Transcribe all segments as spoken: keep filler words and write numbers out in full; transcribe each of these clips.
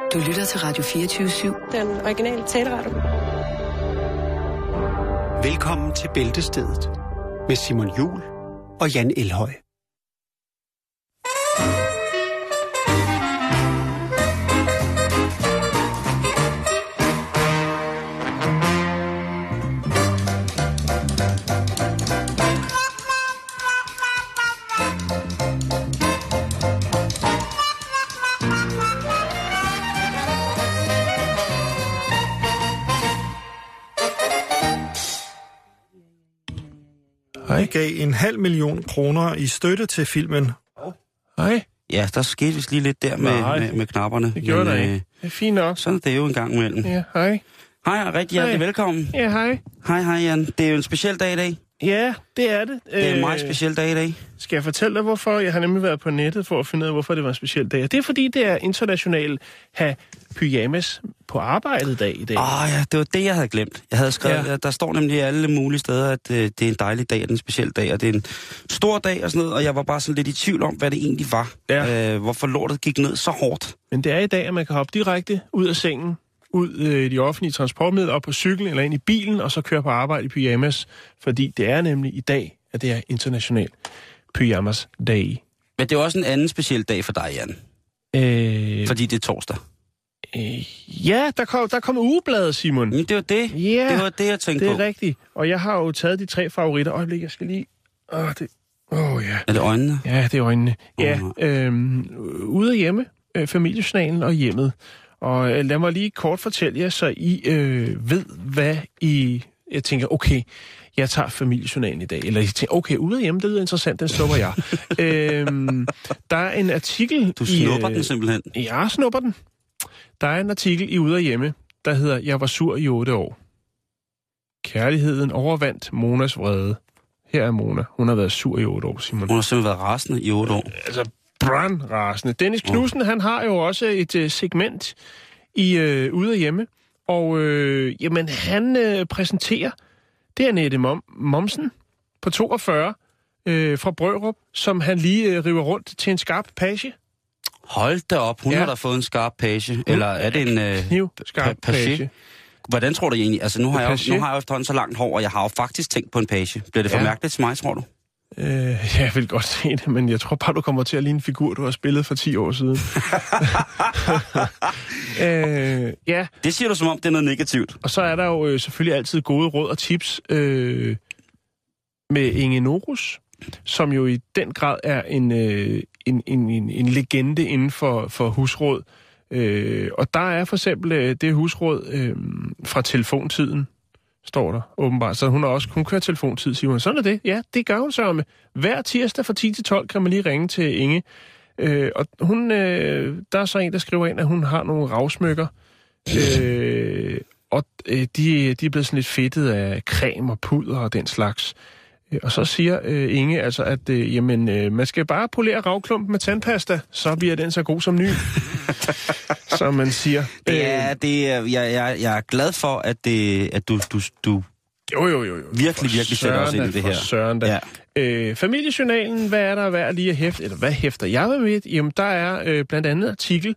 Du lytter til Radio fireogtyve syv. Den originale taleradio. Velkommen til Bæltestedet med Simon Juhl og Jan Elhøj. Hej. Gav en halv million kroner i støtte til filmen. Hej. Ja, der skete vist lige lidt der med, med, med knapperne. Det gjorde men, der øh, ikke. Det er fint nok. Sådan er det jo en gang imellem. Ja, hej. Hej, og rigtig hjertelig velkommen. Ja, hej. Hej, hej Jan. Det er jo en speciel dag i dag. Ja, det er det. Det er en meget speciel dag i dag. Skal jeg fortælle dig, hvorfor? Jeg har nemlig været på nettet for at finde ud af, hvorfor det var en speciel dag. Det er fordi, det er international have pyjamas på arbejdet dag i dag. Åh oh, ja, det var det, jeg havde glemt. Jeg havde skrevet, Ja. ja. Der står nemlig alle mulige steder, at øh, det er en dejlig dag, og det er en speciel dag, og det er en stor dag og sådan noget, og jeg var bare sådan lidt i tvivl om, hvad det egentlig var. Ja. Øh, hvorfor lortet gik ned så hårdt. Men det er i dag, at man kan hoppe direkte ud af sengen, ud øh, i de offentlige transportmidler, op på cyklen eller ind i bilen, og så køre på arbejde i pyjamas. Fordi det er nemlig i dag, at det er international pyjamas day. Men det er også en anden speciel dag for dig, Jan. Øh, Fordi det er torsdag. øh, ja, der kom, der kom ugebladet, Simon. Men det var det. Ja, Det var det, jeg tænkte det er på. rigtigt. Og jeg har jo taget de tre favoritter. Øjeblik, jeg skal lige... Åh, det... Åh, ja. Er det øjnene? Ja, det er øjnene. Ja, Åh. øhm, ude af hjemme, øh, familiejournalen og hjemmet. Og øh, lad mig lige kort fortælle jer, så I øh, ved, hvad I... Jeg tænker, okay, jeg tager familiejournalen i dag. Eller I tænker, okay, ude af hjemme, det lyder interessant, den snupper jeg. øhm, der er en artikel... Du snupper i, øh, den simpelthen. Jeg snupper den. Der er en artikel i Ude af hjemme, der hedder, jeg var sur i otte år. Kærligheden overvandt Monas vrede. Her er Mona. Hun har været sur i otte år, Simon. Hun har simpelthen været rasende i otte år. Altså, brandrasende. Dennis Knudsen, han har jo også et uh, segment i uh, Ude af hjemme. Og uh, jamen, han uh, præsenterer, det er Annette Mom- Momsen på toogfyrre uh, fra Brørup, som han lige uh, river rundt til en skarp page. Hold da op, hun Ja. ja. har da fået en skarp page. Eller er det en... Øh, Kniv, skarp pa- page? page. Hvordan tror du egentlig? Altså, nu har, jeg Page? jo, nu har jeg jo efterhånden så langt hår, og jeg har jo faktisk tænkt på en page. Bliver det for Ja. mærkeligt til mig, tror du? Uh, jeg vil godt se det, men jeg tror bare, du kommer til at ligne en figur, du har spillet for ti år siden. uh, ja, Det siger du, som om det er noget negativt. og så er der jo øh, selvfølgelig altid gode råd og tips øh, med Inge Norus, som jo i den grad er en, øh, en, en, en, en legende inden for, for husråd. Øh, og der er for eksempel øh, det husråd øh, fra telefontiden, står der åbenbart. Så hun har også kun kørt telefontid, siger hun. Sådan er det. Ja, det gør hun så med. Hver tirsdag fra ti til tolv kan man lige ringe til Inge. Øh, og hun, øh, der er så en, der skriver ind, at hun har nogle ravsmykker. Øh, og øh, de, de er blevet sådan lidt fedtet af creme og pudder og den slags. Øh, og så siger øh, Inge altså, at øh, jamen, øh, man skal bare polere ravklumpen med tandpasta, så bliver den så god som ny. Som man siger. Ja, det er, jeg, jeg, jeg er glad for, at, det, at du, du, du Jo, jo, jo. jo. virkelig, virkelig sætter os ind i det her. Søren da. Ja. Øh, familiejournalen, hvad er der værd lige at hæfte? Eller hvad hæfter jeg med? Jamen, der er øh, blandt andet artikel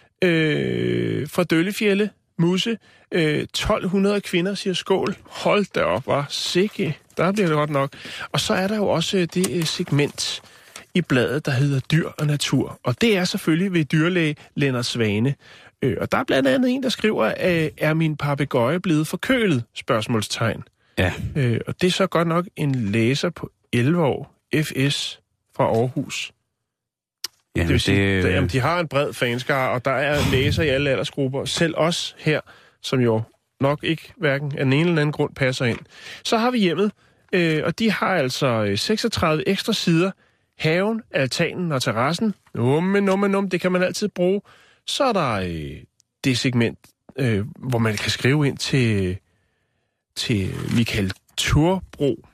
øh, fra Døllefjælde, Musse. Øh, tolv hundrede kvinder siger skål. Hold da op, var sikke. Der bliver det godt nok. Og så er der jo også øh, det øh, segment i bladet, der hedder Dyr og Natur. Og det er selvfølgelig ved dyrlæge Lennart Svane. Øh, og der er blandt andet en, der skriver, øh, er min papegøje blevet forkølet? Spørgsmålstegn. Ja. Øh, og det er så godt nok en læser på elleve år, F S fra Aarhus. Ja, Det vil sige, det, der, jamen, de har en bred fanskare, og der er læser i alle aldersgrupper. Selv os her, som jo nok ikke hverken af den ene eller anden grund passer ind. Så har vi hjemmet, øh, og de har altså seksogtredive ekstra sider. Haven, altanen og terrassen. Numme, numme, numme, det kan man altid bruge. Så er der øh, det segment, øh, hvor man kan skrive ind til, til Michael Turbro.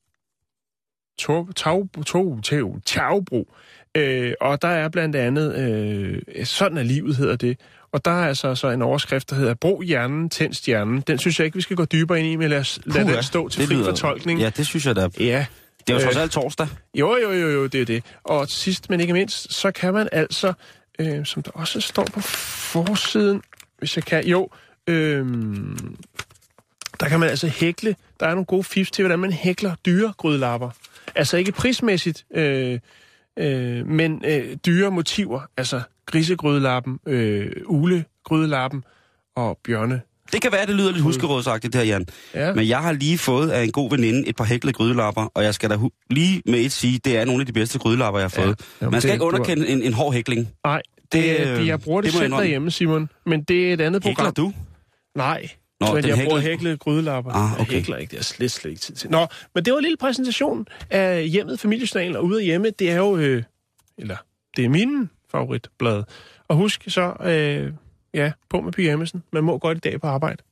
Tor, tag, tog, tag, tagbro. Øh, og der er blandt andet, øh, sådan er livet hedder det, og der er altså så en overskrift, der hedder Brug hjernen, tænd stjernen. Den synes jeg ikke, vi skal gå dybere ind i, men lad, os, lad den stå til fri fortolkning. Ja, det synes jeg da. Ja. Det er jo trods Øh, alt torsdag. Jo, jo, jo, jo, det er det. Og sidst, men ikke mindst, så kan man altså øh, som der også står på forsiden, hvis jeg kan. Jo, øh, der kan man altså hækle. Der er nogle gode fifs til, hvordan man hækler dyre grydelapper. Altså ikke prismæssigt, øh, øh, men øh, dyre motiver. Altså grisegrydelapper, øh, ulegrydelapper og bjørne. Det kan være, det lyder lidt huskerådsagtigt her, Jan. Ja. Men jeg har lige fået af en god veninde et par hæklede grydelapper, og jeg skal da hu- lige med et sige, det er nogle af de bedste grydelapper, jeg har fået. Ja. Jamen, Man skal det, ikke underkende en, en hård hækling. Nej, det, det, det, jeg bruger det, det selv derhjemme, Simon. Men det er et andet Hækler program. du? Nej, Nå, men jeg hækler... bruger hæklede grydelapper. Ah, okay. Jeg hækler ikke, det er slet, slet ikke tid til. Nå, men det var en lille præsentation af hjemmet, familiejournalen, og ude af hjemme, det er jo, øh, eller det er min favoritblad. Og husk så, øh, ja, på med pyjamasen. Man må godt i dag på arbejde.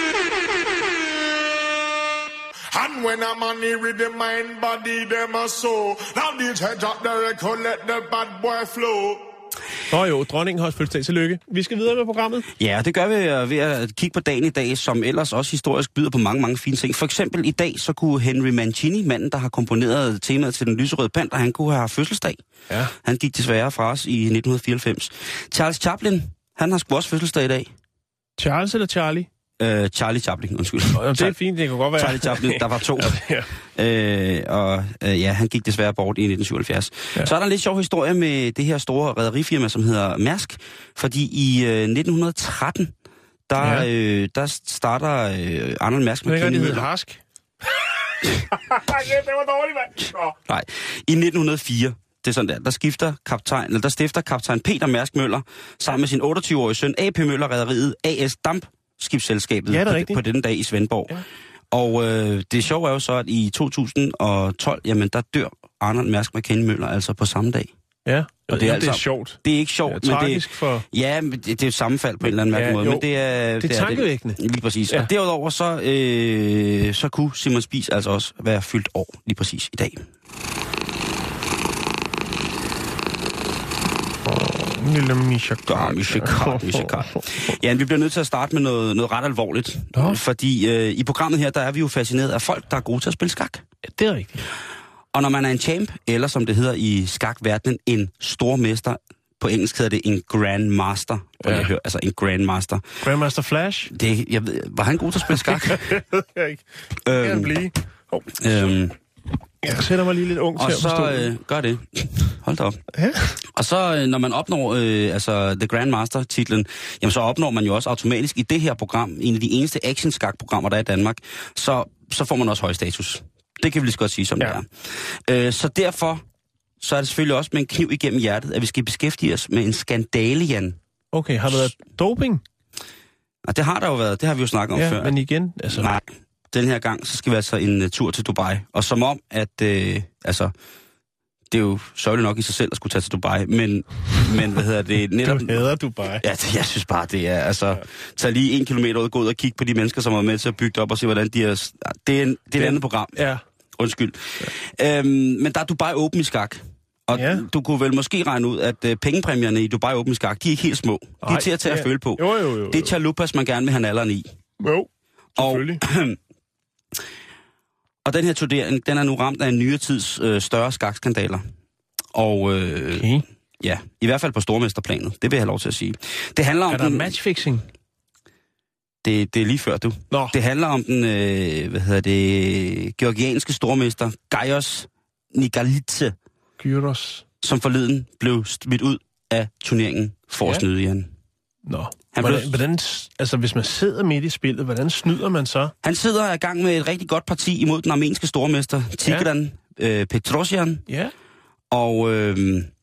And when I'm on the with the mind, body, them a so. Now these heads up the record, let the bad boy flow. Nå jo, dronningen har også fødselsdag. Tillykke. Vi skal videre med programmet. Ja, det gør vi ved at kigge på dagen i dag, som ellers også historisk byder på mange, mange fine ting. For eksempel i dag, så kunne Henry Mancini, manden, der har komponeret temaet til Den lyserøde panter, han kunne have fødselsdag. Ja. Han gik desværre fra os i nitten fireoghalvfems. Charles Chaplin, han har sgu også fødselsdag i dag. Charles eller Charlie? Uh, Charlie Chaplin, undskyld. Oh, det er fint, det kan godt være. Charlie Chaplin, der var to. ja, ja. Uh, og uh, ja, han gik desværre bort i nitten syvoghalvfjerds. Ja. Så er der en lidt sjov historie med det her store rederifirma, som hedder Mærsk. Fordi i uh, nitten tretten, der, ja. uh, der starter uh, Arnold Mærsk med Mc-Kinney Møller. Harsk. det var dårligt, mand. Nej, i nitten hundrede og fire. Det er sådan der, der skifter kaptajn, eller der stifter kaptajn Peter Mærsk Møller sammen med sin otteogtyve-årige søn A P Møller Rederiet A S Damp skibsselskabet ja, på, på denne dag i Svendborg. Ja. Og øh, det sjove er jo så, at i to tusind og tolv, jamen der dør Arnold Mærsk McKinney Møller altså på samme dag. Ja, og det er, altså, det er sjovt. Det er ikke sjovt, det er men det, for... ja, men det, det er jo sammenfald på en eller anden mærkelig ja, måde. Jo. Men det er, det er tankevækkende. Lige præcis. Ja. Og derudover så, øh, så kunne Simon Spies altså også være fyldt år lige præcis i dag. Lille Michakart. Michakart, Michakart. Ja, vi bliver nødt til at starte med noget, noget ret alvorligt. Ja. Fordi øh, i programmet her, der er vi jo fascineret af folk, der er gode til at spille skak. Ja, det er rigtigt. Og når man er en champ, eller som det hedder i skakverdenen, en stormester, på engelsk hedder det en grandmaster. Ja. Jeg hører, altså en grandmaster. Grandmaster Flash? Det, jeg ved, var han god til at spille skak? det ved jeg ikke. Det kan han blive. Oh. Øhm, Jeg sætter mig lige lidt ung til at forstå. Og så øh, gør det. Hold da op. Ja. Og så øh, når man opnår øh, altså The Grandmaster-titlen, jamen så opnår man jo også automatisk i det her program, en af de eneste action-skak-programmer, der er i Danmark, så, så får man også høj status. Det kan vi lige så godt sige, som ja. det er. Øh, så derfor så er det selvfølgelig også med en kniv igennem hjertet, at vi skal beskæftige os med en skandale, Jan. Okay, har der været doping? Og det har der jo været, det har vi jo snakket om ja, før. men igen, altså... Nej. Den her gang, så skal vi altså en uh, tur til Dubai. Og som om, at, øh, altså, det er jo sørgeligt nok i sig selv at skulle tage til Dubai, men, men hvad hedder det? Netop, du hader Dubai. Ja, det, jeg synes bare, det er, altså, ja. Tag lige en kilometer ud og gå ud og kigge på de mennesker, som er med til at bygge det op og se, hvordan de er... Det er, en, det er et andet program. Ja. Undskyld. Ja. Øhm, men der er Dubai Open i skak. Og ja. Du kunne vel måske regne ud, at uh, pengepræmierne i Dubai Open i skak, de er ikke helt små. De er Ej, til at tage ja. at føle på. Jo, jo, jo, jo. Det er chalupas, man gerne vil have nalderen i. Jo, selvfølgelig. Og, Og den her turnering, den er nu ramt af en nyere tids øh, større skakskandaler. Og øh, okay. ja, i hvert fald på stormesterplanet. Det vil jeg have lov til at sige. Det handler om er der den, matchfixing? Det, det er lige før, du. Nå. Det handler om den, øh, hvad hedder det, georgianske stormester, Gaios Nigalidze. Gyros. Som forleden blev smidt ud af turneringen for ja. at snyde, Jan. Nå. Han hvordan, blev... hvordan, altså hvis man sidder midt i spillet, hvordan snyder man så? Han sidder i gang med et rigtig godt parti imod den armenske stormester, Tigran ja. øh, Petrosyan. Ja. Og øh,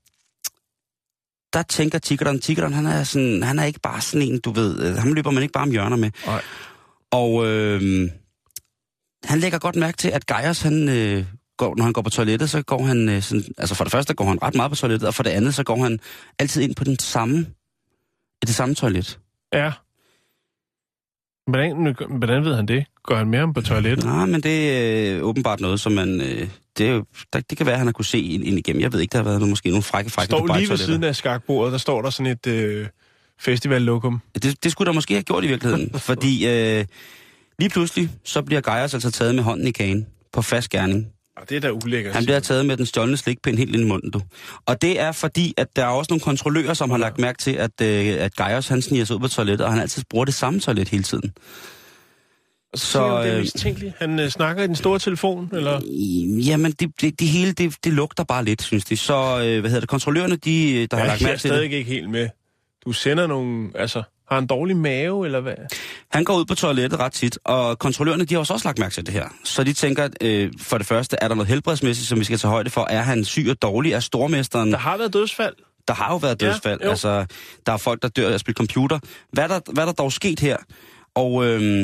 der tænker Tigran, Tigran han er sådan, han er ikke bare sådan en, du ved, ham løber man ikke bare om hjørner med. Nej. Og øh, han lægger godt mærke til, at Gaios, han, øh, går, når han går på toilettet, så går han, øh, sådan, altså for det første går han ret meget på toilettet, og for det andet, så går han altid ind på den samme, det samme toilet. Ja. Hvordan, hvordan ved han det? Går han mere om på toilettet? Nej, men det er øh, åbenbart noget, som man... Øh, det, er jo, der, det kan være, at han har kunne se ind, ind igennem. Jeg ved ikke, der har været noget, måske nogle frække, frække... Står lige ved siden af skakbordet, der står der sådan et øh, festivallokum. Det, det skulle der måske have gjort i virkeligheden, fordi øh, lige pludselig, så bliver Gaios altså taget med hånden i kagen på fast gerning. Det er da ulækkert. Han bliver taget med den stjålne slikpind helt ind i munden, du. Og det er fordi, at der er også nogle kontrollører, som har lagt mærke til, at, øh, at Gaius, han sniger sig ud på toilettet, og han altid bruger det samme toilet hele tiden. Og så, så det er øh, mistænkeligt. Han øh, snakker i den store telefon, eller? Jamen, det, det, det hele, det, det lugter bare lidt, synes de. Så, øh, hvad hedder det, kontrollørerne, de, der ja, har lagt mærke til det. Jeg er stadig ikke helt med. Du sender nogle, altså, har han dårlig mave, eller hvad? Han går ud på toilettet ret tit, og kontrollørerne, de har også lagt mærke til det her. Så de tænker, øh, for det første, er der noget helbredsmæssigt, som vi skal tage højde for? Er han syg og dårlig? Er stormesteren? Der har været dødsfald. Der har jo været dødsfald. Ja, altså, der er folk, der dør af at spille computer. Hvad er der, hvad er der dog sket her? Og øh,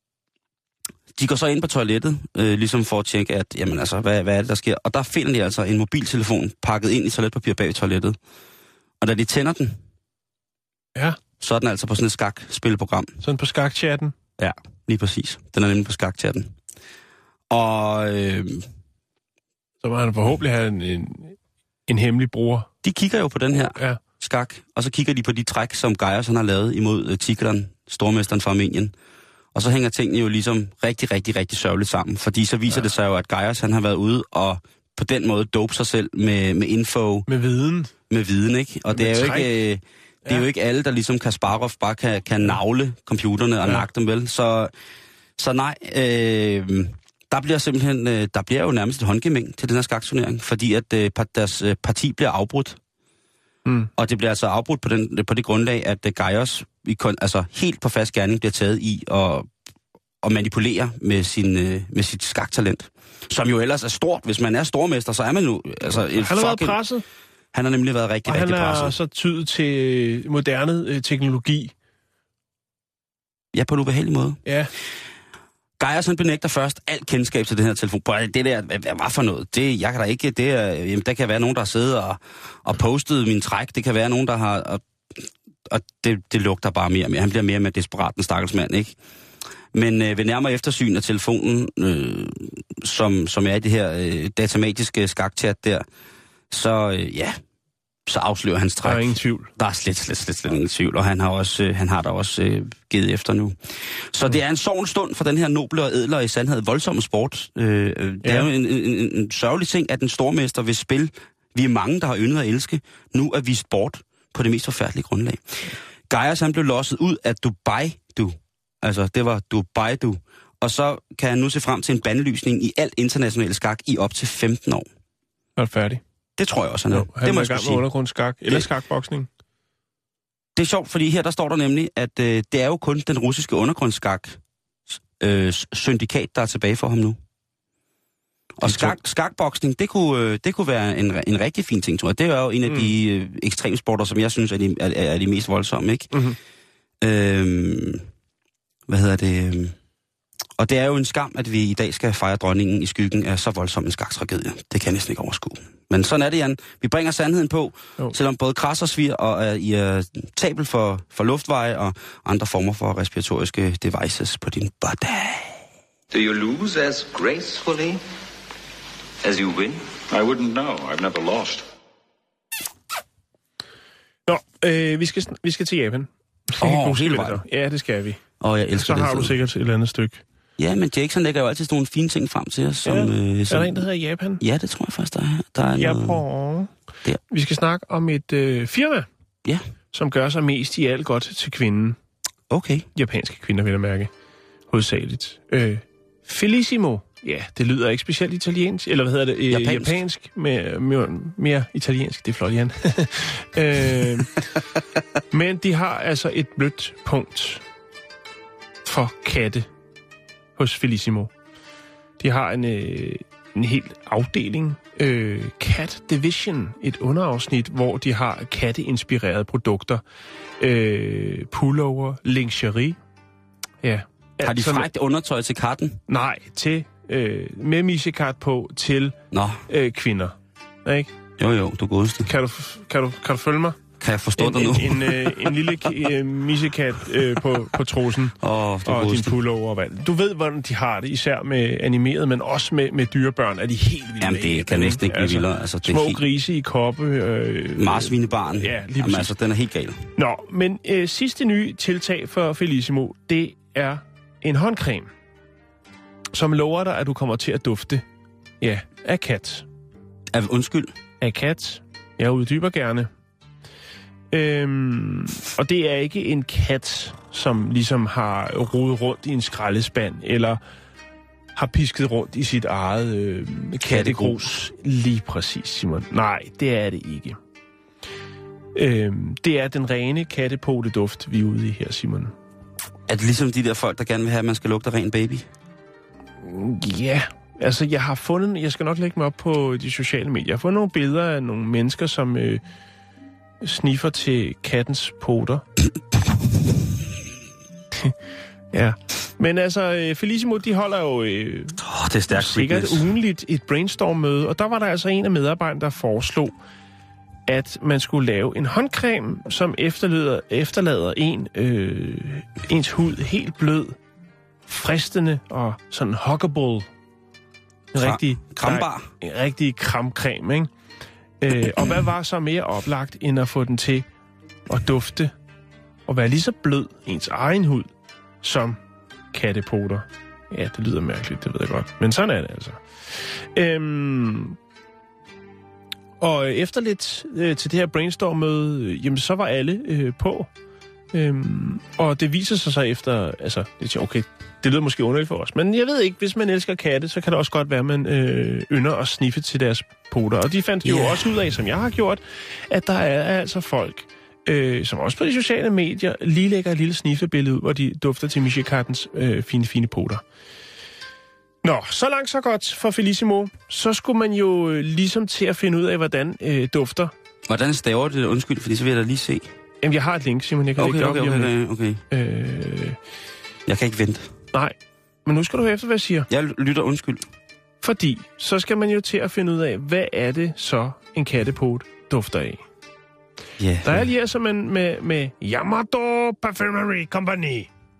de går så ind på toilettet, øh, ligesom for at tjekke, at, jamen altså, hvad, hvad er det, der sker? Og der finder de altså en mobiltelefon pakket ind i toiletpapir bag toilettet. Og da de tænder den, ja. så er den altså på sådan et skakspilprogram. Sådan på skakchatten? Ja, lige præcis. Den er nemlig på skakchatten. Og øh, så må han forhåbentlig have en, en, en hemmelig bruger. De kigger jo på den her ja. skak, og så kigger de på de træk, som Gaius han har lavet imod uh, Tigran, stormesteren fra Armenien. Og så hænger tingene jo ligesom rigtig, rigtig, rigtig sørgeligt sammen. Fordi så viser ja. det sig jo, at Gaius han har været ude og på den måde dope sig selv med, med info. Med viden. Med viden, ikke? Og det er, jo ikke, øh, det er ja. jo ikke alle, der ligesom Kasparov bare kan, kan navle computerne og ja. nakke dem, vel? Så, så nej, øh, der bliver simpelthen, øh, der bliver jo nærmest et håndgemæng til den her skakturnering, fordi at øh, deres øh, parti bliver afbrudt. Mm. Og det bliver altså afbrudt på, den, på det grundlag, at øh, Gaius altså helt på fast gerning bliver taget i og, og manipulere med, sin, øh, med sit skaktalent. Som jo ellers er stort. Hvis man er stormester, så er man jo... Altså, han har været presset. Han har nemlig været rigtig, og rigtig presset. Han er så tydet til moderne øh, teknologi. Ja, på en ubehagelig måde. Ja. Gaius, han benægter først alt kendskab til den her telefon. Det der, hvad, hvad for noget? Det, jeg kan da ikke... Det er, jamen, der kan være nogen, der har siddet og, og postet min træk. Det kan være nogen, der har... Og, og det, det lugter bare mere og mere. Han bliver mere og mere desperat, den stakkels mand, ikke? Men øh, ved nærmere eftersyn af telefonen, øh, som, som er i det her øh, datamatiske skakchat der, så øh, ja, så afslører hans træk. Der er ingen tvivl. Der er slet, slet, slet, slet ingen tvivl, og han har, også, øh, han har da også øh, givet efter nu. Så mm. det er en sorgens stund for den her noble og edler i sandhed voldsomme sport. Øh, det ja. er jo en, en, en, en sørgelig ting, at en stormester vil spille. Vi er mange, der har yndet at elske. Nu er vist bort på det mest forfærdelige grundlag. Gaius, han blev losset ud af Dubai, du. Altså, det var Dubai, du. Og så kan han nu se frem til en bandlysning i alt international skak i op til femten år. Er det færdig? Det tror jeg også, han er. Jo, han det er i gang med undergrundsskak eller skakboksning. Det er sjovt, fordi her der står der nemlig, at øh, det er jo kun den russiske undergrundsskak øh, syndikat, der er tilbage for ham nu. Og skak, skakboksning, det kunne, øh, det kunne være en, en rigtig fin ting, tror jeg. Det er jo en af mm. de øh, ekstremsporter, som jeg synes er de, er, er de mest voldsomme, ikke? Mm-hmm. Øhm, hvad hedder det? Og det er jo en skam, at vi i dag skal fejre dronningen i skyggen af så voldsom en skaktragedie. Det kan jeg næsten ikke overskue. Men sådan er det, Jan. Vi bringer sandheden på, jo. Selvom både kras og svir og er i uh, tabel for, for luftveje og andre former for respiratoriske devices på din body. Do you lose as gracefully as you win? I wouldn't know. I've never lost. Nå, øh, vi, skal, vi skal til Japan. Åh, oh, hele vejen. Ja, det skal vi. Åh, oh, jeg elsker så det. Så har du sikkert et eller andet stykke. Ja, men Jackson lægger jo altid nogle fine ting frem til os. Som, ja. øh, som... Er der en, der hedder Japan? Ja, det tror jeg faktisk, der er. Der er Japan. noget... Der. Vi skal snakke om et øh, firma, ja. som gør sig mest i alt godt til kvinden. Okay. Japanske kvinder, vil jeg mærke. Hovedsageligt. Øh, Felicimo. Ja, det lyder ikke specielt italiensk. Eller hvad hedder det? Japansk. Japansk. Mere, mere, mere italiensk. Det er flot, Jan. øh, men de har altså et blødt punkt for katte hos Felicimo. De har en, øh, en helt afdeling, øh, Cat Division, et underafsnit, hvor de har katteinspirerede produkter. Øh, pullover, lingerie. Ja. Har de frækt undertøj til katten? Nej, til øh, med missekat på til øh, kvinder. Ikke? Jo, jo, du godeste. Kan du, kan du, kan du følge mig? Kan jeg forstå en, dig nu? En, en, øh, en lille øh, missekat øh, på, på trosen oh, og din pullover og vand. Du ved, hvordan de har det, især med animeret, men også med, med dyrebørn, er de helt vilde. Jamen, det kan næsten ikke blive altså, vildere. Altså, det små helt... grise i koppe. Øh, Marsvinebarn. Ja, lige Jamen, altså, den er helt gal. Nå, men øh, sidste nye tiltag for Felicimo, det er en håndcreme, som lover dig, at du kommer til at dufte, ja, af kat. Af, undskyld? Af kat. Jeg uddyber gerne. Øhm, og det er ikke en kat, som ligesom har rodet rundt i en skraldespand, eller har pisket rundt i sit eget øh, kattegrus. Lige præcis, Simon. Nej, det er det ikke. Øhm, det er den rene kattepoteduft, vi er ude i her, Simon. Er det ligesom de der folk, der gerne vil have, at man skal lugte ren baby? Ja, altså jeg har fundet, jeg skal nok lægge mig op på de sociale medier, jeg har fundet nogle billeder af nogle mennesker, som øh, sniffer til kattens poter. Ja, men altså Felicimo, de holder jo øh, oh, det er stærkt sikkert ugenligt et brainstorm-møde, og der var der altså en af medarbejderne, der foreslog, at man skulle lave en håndcreme, som efterlader, efterlader en, øh, ens hud helt blød, fristende og sådan huggable. En Kram, rigtig krambar. En rigtig kramcreme, ikke? Øh, og hvad var så mere oplagt, end at få den til at dufte og være lige så blød ens egen hud som kattepoter. Ja, det lyder mærkeligt, det ved jeg godt. Men sådan er det altså. Øhm, og efter lidt øh, til det her brainstorm-møde, øh, jamen så var alle øh, på. Øhm, og det viser sig så efter, altså, det, okay, det lyder måske underligt for os, men jeg ved ikke, hvis man elsker katte, så kan det også godt være, at man øh, ynder at sniffe til deres poter. Og de fandt yeah. jo også ud af, som jeg har gjort, at der er altså folk, øh, som også på de sociale medier, lige lægger et lille sniffebillede ud, hvor de dufter til Michikattens øh, fine, fine poter. Nå, så langt så godt for Felicimo. Så skulle man jo øh, ligesom til at finde ud af, hvordan øh, dufter. Hvordan staver det? Undskyld, fordi så vil jeg da lige se. Jamen, jeg har et link, Simon. Jeg kan okay, lægge okay, det op okay, okay, okay. Øh... Jeg kan ikke vente. Nej, men nu skal du høre efter, hvad jeg siger. Jeg lytter undskyld. Fordi, så skal man jo til at finde ud af, hvad er det så en kattepot dufter af. Yeah, Der er lige altså med, med, med Yamato Perfumery Company.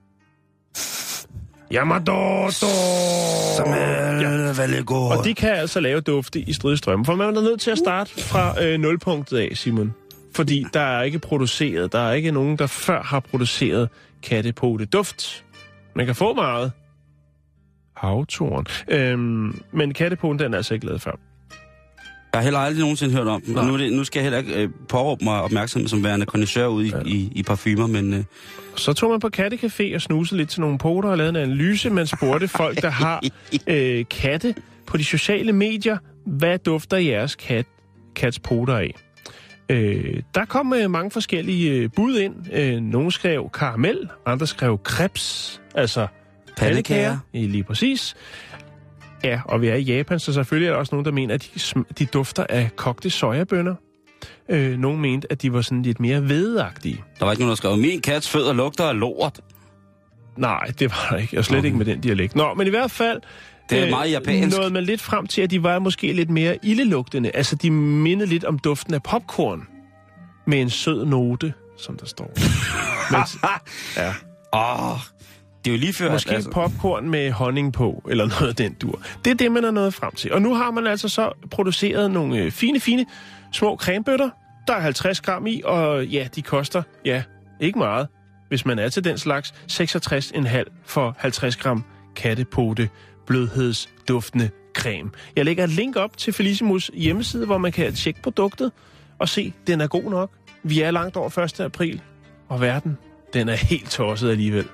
Yamato Som er ja. Veldig god. Og de kan altså lave dufte i stridstrømme. For man er nødt til at starte fra øh, nulpunktet af, Simon. Fordi der er ikke produceret, der er ikke nogen, der før har produceret kattepote duft. Man kan få meget. Havtoren. Øhm, men kattepoten, den er altså ikke lavet før. Jeg har heller aldrig nogensinde hørt om den. Og nu, er det, nu skal jeg heller ikke øh, påråbe mig opmærksomhed som værende kondensør ude i, ja. i, i parfumer, men... Øh... Så tog man på Kattecafé og snusede lidt til nogle poter og lavede en analyse. Man spurgte folk, der har øh, katte på de sociale medier, hvad dufter jeres kat, kats poter af? Øh, der kom øh, mange forskellige øh, bud ind. Øh, nogle skrev karamel, andre skrev crepes, altså pandekager. Lige præcis. Ja, og vi er i Japan, så selvfølgelig er der også nogen, der mener, at de, de dufter af kogte sojabønner. Øh, nogen mente, at de var sådan lidt mere hvedeagtige. Der var ikke nogen, der skrev, min kats fødder lugter af lort. Nej, det var der ikke, og slet okay. ikke med den dialekt. Nå, men i hvert fald... Det er meget japansk. Nåede man lidt frem til, at de var måske lidt mere ildelugtende. Altså, de mindede lidt om duften af popcorn. Med en sød note, som der står. Mens, ja. Åh, oh, det er jo lige før... Måske altså. popcorn med honning på, eller noget af den dur. Det er det, man er nået frem til. Og nu har man altså så produceret nogle øh, fine, fine små cremebøtter. Der er halvtreds gram i, og ja, de koster, ja, ikke meget. Hvis man er til den slags, seksogtres komma fem for halvtreds gram kattepote blødhedsduftende creme. Jeg lægger et link op til Felicimus hjemmeside, hvor man kan tjekke produktet og se, den er god nok. Vi er langt over første april, og verden, den er helt tosset alligevel.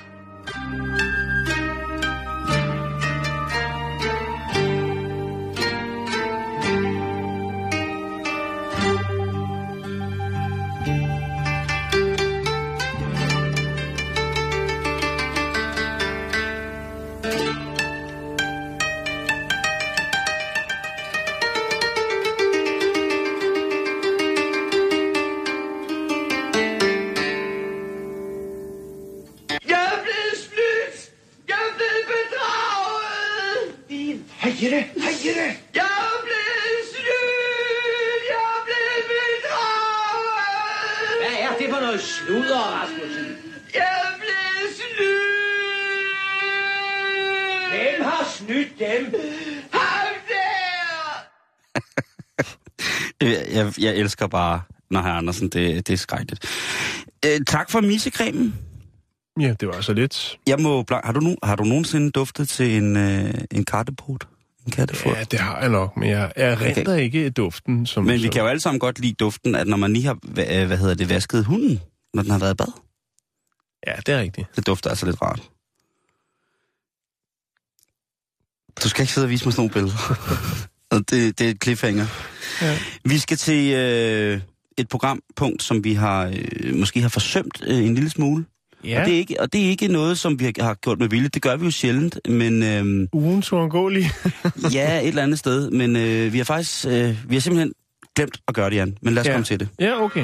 Hejre, hejre! Jeg blev snydt! Jeg blev bedraget! Hvad er det for noget sludder, Rasmussen? Jeg blev snydt! Hvem har snydt dem? Ham der! jeg, jeg, jeg elsker bare, når herr Andersen, det, det er skrækkeligt. Øh, tak for missekremen. Ja, det var så lidt. Jeg må, har, du no, har du nogensinde duftet til en, øh, en kattepot? En kattefod. Ja, det har jeg nok, men jeg erindrer okay. ikke duften. Som men vi som... kan jo alle sammen godt lide duften, at når man lige har, hvad, hvad hedder det, vasket hunden, når den har været i bad. Ja, det er rigtigt. Det dufter altså lidt rart. Du skal ikke sidde og vise mig sådan nogle billeder. det, det er et cliffhanger. Ja. Vi skal til øh, et programpunkt, som vi har øh, måske har forsømt øh, en lille smule. Ja. Og, det er ikke, og det er ikke noget, som vi har gjort med vilje. Det gør vi jo sjældent, men... Øh, Ugens uundgåelige. ja, et eller andet sted. Men øh, vi har faktisk... Øh, vi har simpelthen glemt at gøre det, Jan. Men lad os ja. komme til det. Ja, okay.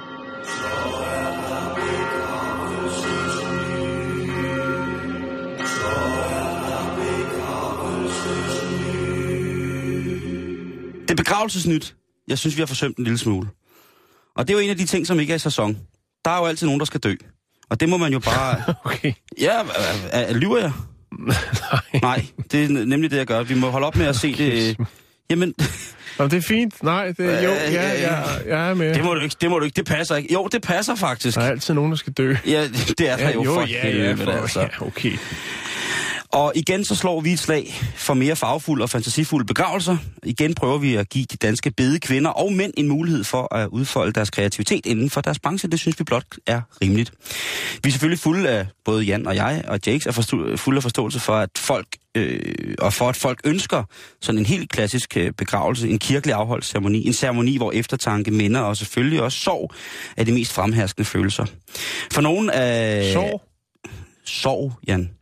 Det er begravelsesnyt. Jeg synes, vi har forsømt en lille smule. Og det er jo en af de ting, som ikke er i sæson. Der er jo altid nogen, der skal dø. Og det må man jo bare... okay. Ja, er, er, lyver jeg? Nej. Nej, det er nemlig det, jeg gør. Vi må holde op med at se det... Jamen... Nå, det er fint. Nej, det er, jo, ja, jeg, jeg er med. Det må du ikke, det må du ikke, det passer ikke. Jo, det passer faktisk. Der er altid nogen, der skal dø. Ja, det er der ja, jo, jo for ja, ja, for, altså. ja, okay. Og igen så slår vi et slag for mere farvefulde og fantasifulde begravelser. Igen prøver vi at give de danske bedekvinder og mænd en mulighed for at udfolde deres kreativitet inden for deres branche. Det synes vi blot er rimeligt. Vi er selvfølgelig fulde af, både Jan og jeg og Jakes, er forstå- fulde af forståelse for, at folk øh, og for at folk ønsker sådan en helt klassisk øh, begravelse, en kirkelig afholdt ceremoni. En ceremoni, hvor eftertanke, minder og selvfølgelig også sorg er de mest fremherskende følelser. For nogen af... Sorg? Sorg, Jan.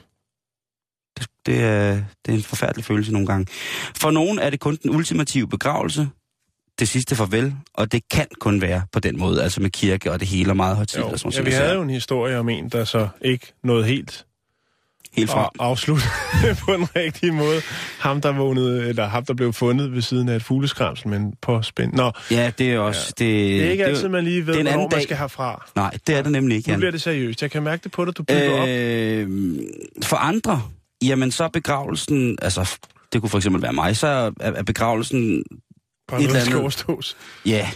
Det er, det er en forfærdelig følelse nogle gange. For nogen er det kun den ultimative begravelse, det sidste farvel, og det kan kun være på den måde, altså med kirke og det hele og meget højtideligt. Ja, vi havde jo en historie om en, der så ikke nåede helt, helt fra afslut på en rigtig måde. Ham, der vågnede, eller ham, der blev fundet ved siden af et fugleskramsel, men på spænd. Nå. Ja, det er også... Ja. Det, det er ikke det, altid, man lige ved, hvornår man dag. skal herfra. Nej, det er det nemlig ikke, Jan. Nu bliver det seriøst. Jeg kan mærke det på dig, du bygger øh, op. For andre... Jamen, så er begravelsen, altså, det kunne for eksempel være mig, så er, er begravelsen... Bare noget, der skal overstås. Ja,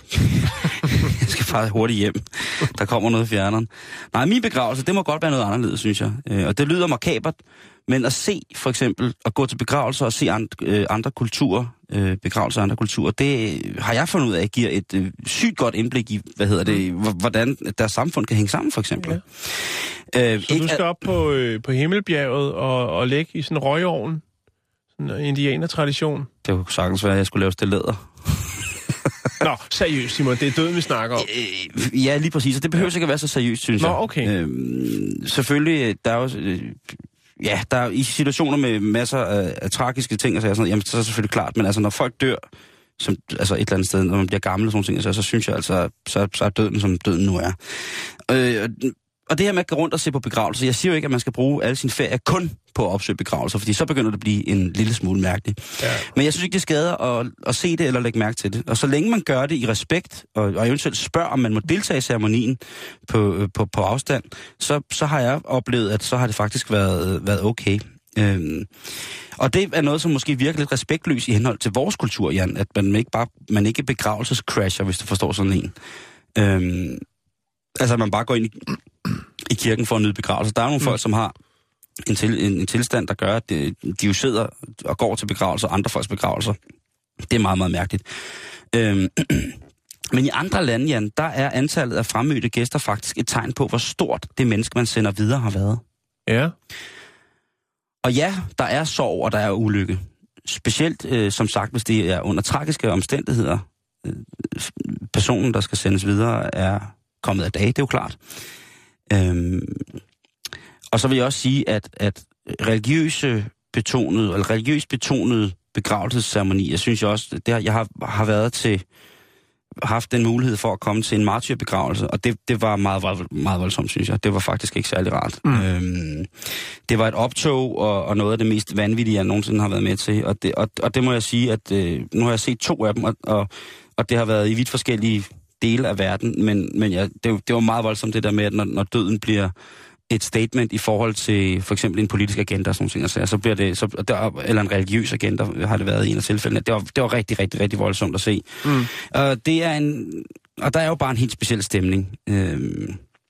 jeg skal bare hurtigt hjem. Der kommer noget i fjerneren. Nej, min begravelse, det må godt være noget anderledes, synes jeg. Og det lyder makabert, men at se, for eksempel, at gå til begravelser og se andre, andre kulturer, begravelser af andre kulturer, det har jeg fundet ud af, giver et sygt godt indblik i, hvad hedder det, hvordan deres samfund kan hænge sammen, for eksempel. Ja. Øh, så ikke, du skal op på, øh, på Himmelbjerget og, og lægge i sådan en røgovn? Sådan en indianertradition? Det kunne sagtens være, at jeg skulle lave stilletter. Nå, seriøst, Simon. Det er døden, vi snakker om. Øh, ja, lige præcis. Og det behøver ikke at være så seriøst, synes Nå, jeg. okay. Øh, selvfølgelig, der er jo... Øh, ja, der er i situationer med masser af, af tragiske ting, og så er sådan, jamen, så er det selvfølgelig klart. Men altså, når folk dør, som, altså et eller andet sted, når man bliver gammel og sådan ting, så, så synes jeg altså, så, så er døden, som døden nu er. Øh, Og det her med at gå rundt og se på begravelser, jeg siger jo ikke, at man skal bruge alle sine ferier kun på at opsøge begravelser, fordi så begynder det at blive en lille smule mærkeligt. Ja. Men jeg synes ikke, det skader at, at se det eller lægge mærke til det. Og så længe man gør det i respekt, og, og eventuelt spørger, om man må deltage i ceremonien på, på, på afstand, så, så har jeg oplevet, at så har det faktisk været, været okay. Øhm, og det er noget, som måske virker lidt respektløst i henhold til vores kultur, Jan, at man ikke bare man ikke begravelsescrasher, hvis du forstår sådan en. Øhm, altså, at man bare går ind i... i kirken for at nyde begravelse. Der er nogle mm. folk, som har en, til, en, en tilstand, der gør, at de, de jo sidder og går til begravelser, andre folks begravelser. Det er meget, meget mærkeligt. Øhm, men i andre lande, Jan, der er antallet af fremmødte gæster faktisk et tegn på, hvor stort det menneske, man sender videre, har været. Ja. Og ja, der er sorg, og der er ulykke. Specielt, øh, som sagt, hvis det er under tragiske omstændigheder. Øh, personen, der skal sendes videre, er kommet af dage, det er jo klart. Øhm, og så vil jeg også sige, at, at religiøse betonede, eller religiøst betonede begravelsesceremoni, jeg synes jeg også, det har, jeg har, har været til, haft den mulighed for at komme til en martyrbegravelse, og det, det var meget, meget, meget voldsomt, synes jeg. Det var faktisk ikke særlig rart. Mm. Øhm, det var et optog, og, og noget af det mest vanvittige, jeg nogensinde har været med til, og det, og, og det må jeg sige, at øh, nu har jeg set to af dem, og, og, og det har været i vidt forskellige dele af verden, men, men ja, det, det var meget voldsomt det der med, at når, når døden bliver et statement i forhold til for eksempel en politisk agenda og sådan noget, så, så bliver det, så, der, eller en religiøs agenda har det været i en af tilfældene. Det var, det var rigtig, rigtig, rigtig voldsomt at se. Mm. Og det er en, og der er jo bare en helt speciel stemning øh,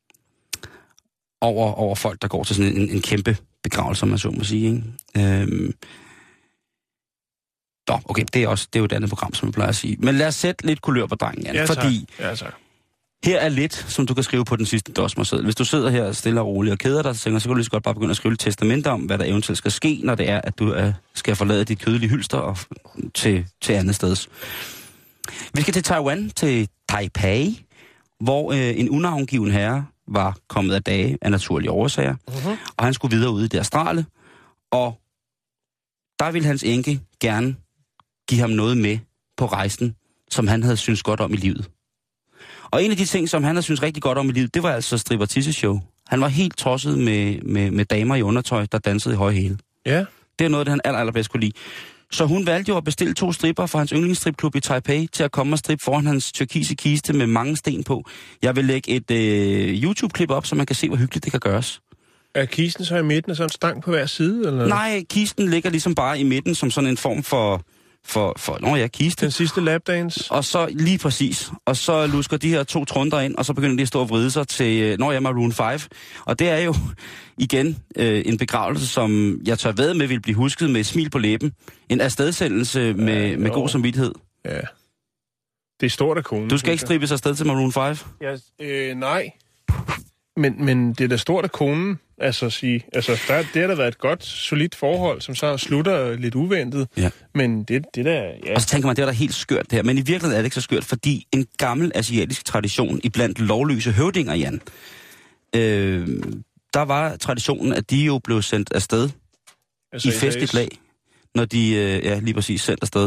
over, over folk, der går til sådan en, en kæmpe begravelse, som man så må sige, ikke? Øh, Nå, okay, det er, også, det er jo et andet program, som jeg plejer at sige. Men lad os sætte lidt kulør på drengen, Jan, ja, fordi ja, tak. Her er lidt, som du kan skrive på den sidste dosmerseddel. Hvis du sidder her stille og roligt og keder dig, så tænker, så kan du lige så godt bare begynde at skrive et testament om, hvad der eventuelt skal ske, når det er, at du uh, skal forlade dit kødelige hylster og til, til andet sted. Vi skal til Taiwan, til Taipei, hvor uh, en unavngiven herre var kommet af dage af naturlige årsager, uh-huh. og han skulle videre ud i det astrale, og der ville hans enke gerne give ham noget med på rejsen, som han havde syntes godt om i livet. Og en af de ting, som han havde syntes rigtig godt om i livet, det var altså stripper-tisse-show. Han var helt tosset med, med, med damer i undertøj, der dansede i høje hæle. Ja. Det er noget, det han aller, allerbedst kunne lide. Så hun valgte jo at bestille to stripper fra hans yndlingsstripklub i Taipei til at komme og strippe foran hans tyrkise kiste med mange sten på. Jeg vil lægge et øh, YouTube-klip op, så man kan se, hvor hyggeligt det kan gøres. Er kisten så i midten og så en stang på hver side? Eller? Nej, kisten ligger ligesom bare i midten som sådan en form for... For, for, nå ja, kiste. Den sidste lapdance. Og så lige præcis. Og så lusker de her to trunder ind, og så begynder de at stå og vride sig til, nå ja, Maroon fem. Og det er jo igen øh, en begravelse, som jeg tør ved med vil blive husket med et smil på læben. En afstedsendelse ja, med, med god samvittighed. Ja. Det er stort af konen. Du skal ikke strippes afsted til Maroon fem? Ja, øh, nej. Men, men det er da stort af konen. Altså at sige, altså der, det har da været et godt, solidt forhold, som så slutter lidt uventet. Ja. Men det, det der, ja. Og så tænker man, det er da helt skørt det her. Men i virkeligheden er det ikke så skørt, fordi en gammel asiatisk tradition iblandt lovløse høvdinger, Jan, øh, der var traditionen, at de jo blev sendt afsted altså i festligt lag, når de, øh, ja, lige præcis sendt afsted.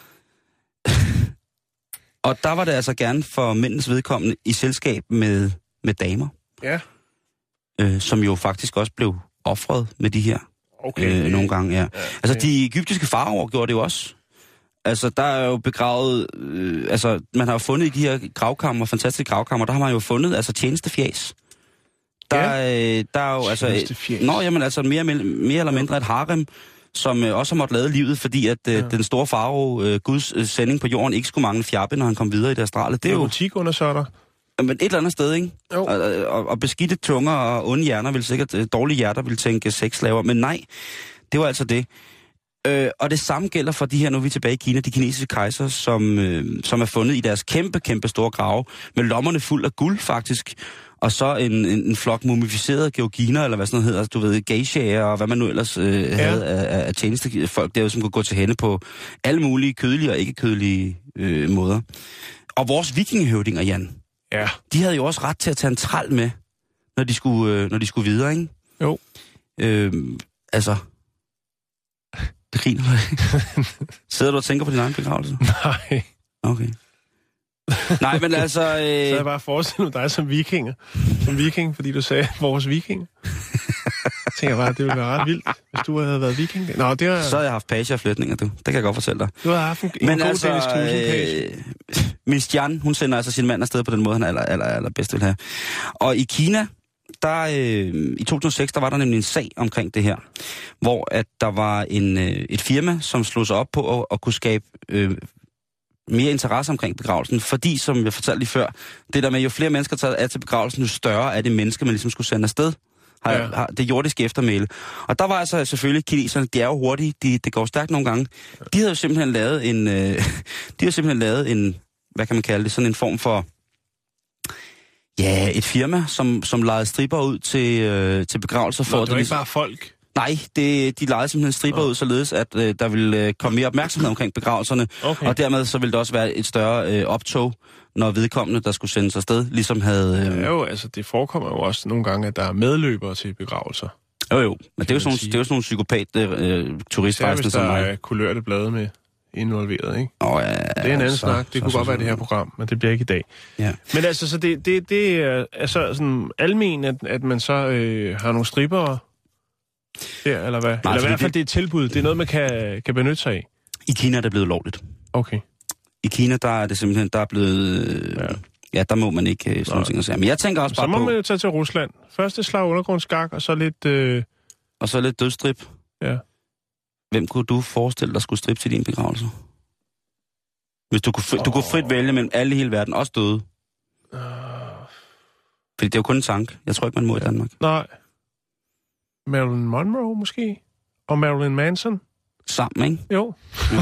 Og der var det altså gerne for mændens vedkommende i selskab med, med damer. Ja. Øh, som jo faktisk også blev offret med de her okay. øh, nogle gange, ja. ja altså, de egyptiske faraoer gjorde det jo også. Altså, der er jo begravet... Øh, altså, man har jo fundet i de her gravkammer, fantastiske gravkammer, der har man jo fundet, altså, tjenestefjæs. Der, ja. øh, der er jo, altså... Nå, jamen, altså, mere, mere eller mindre et harem, som øh, også har måttet lade livet, fordi at øh, ja. den store farao, øh, Guds øh, sending på jorden, ikke skulle mangle fjabbe, når han kom videre i det astrale. Det er jo... Butik-undersøtter. Men et eller andet sted, ikke? Og, og, og beskidte tunger og onde hjerner vil sikkert, dårlige hjerter vil tænke sexslaver, men nej, det var altså det. Øh, og det samme gælder for de her, nu er vi tilbage i Kina, de kinesiske kejser, som, øh, som er fundet i deres kæmpe, kæmpe store grave, med lommerne fuld af guld faktisk, og så en, en, en flok mumificerede georginer, eller hvad sådan noget hedder, du ved, geishaer, og hvad man nu ellers øh, ja. havde af, af tjenestefolk der, som kunne gå til hende på alle mulige kødelige og ikke-kødelige øh, måder. Og vores vikingehøvdinger, Jan, ja. de havde jo også ret til at tage en træl med, når de skulle, øh, når de skulle videre, ikke? Jo. Øh, altså... Det griner du ikke? Sidder du og tænker på din egen begravelse? Nej. Okay. Nej, men altså... Øh... Så er jeg bare forestillet dig som vikinger. Som viking, fordi du sagde vores viking. Jeg tænker bare, at det ville være ret vildt, hvis du havde været viking. Nå, det var... Så har jeg haft page og flætninger, du. Det kan jeg godt fortælle dig. Du har haft en, en men god altså, Dennis Knudsen-page. Øh, Miss Jan, hun sender altså sin mand afsted på den måde, han aller, aller, aller bedst vil have. Og i Kina... Der, øh, i to tusind og seks, der var der nemlig en sag omkring det her, hvor at der var en, øh, et firma, som slog sig op på at, at kunne skabe øh, mere interesse omkring begravelsen, fordi, som jeg fortalte lige før, det der med, jo flere mennesker tager er til begravelsen, jo større er det menneske, man ligesom skulle sende afsted. Har, ja. har det jordiske eftermæle. Og der var altså selvfølgelig kineserne, de er jo hurtige, de, det går stærkt nogle gange. De havde jo simpelthen lavet en, øh, de havde simpelthen lavet en, hvad kan man kalde det, sådan en form for... Ja, et firma, som, som lejede stripper ud til, øh, til begravelser. For Nå, det var det, ikke bare folk? Nej, det, de lejede simpelthen stripper Nå. ud, således at øh, der ville øh, komme mere opmærksomhed omkring begravelserne. Okay. Og dermed så ville der også være et større øh, optog, når vedkommende, der skulle sendes afsted, ligesom havde... Øh... Ja, jo, altså det forekommer jo også nogle gange, at der er medløbere til begravelser. Jo jo, men det er jo, sådan, det er jo sådan nogle psykopat-turistrejsende, øh, som mig. Der er kulørte blade med involveret, ikke? Åh, ja, det er en anden så, snak. Det så, kunne så, godt så, være det her program, men det bliver ikke i dag. Ja. Men altså, så det, det, det er altså sådan almen, at, at man så øh, har nogle strippere der, eller hvad? Nej, eller i hvert fald det er et tilbud. Det er noget, man kan, kan benytte sig af. I Kina er det blevet lovligt. Okay. I Kina, der er det simpelthen, der er blevet... Øh, ja. ja, der må man ikke øh, sådan nogle ting at sige. Men jeg tænker også så bare på... Så må man jo tage til Rusland. Først et slag undergrundsskak, og så lidt... Øh... Og så lidt dødstrip. Ja. Hvem kunne du forestille dig skulle strippe til din begravelse? Hvis du kunne, fri, oh. du kunne frit vælge mellem alle i hele verden, også døde. Uh. Fordi det er jo kun en tank. Jeg tror ikke, man må ja. i Danmark. Nej. Marilyn Monroe måske? Og Marilyn Manson? sammen, ikke? Jo.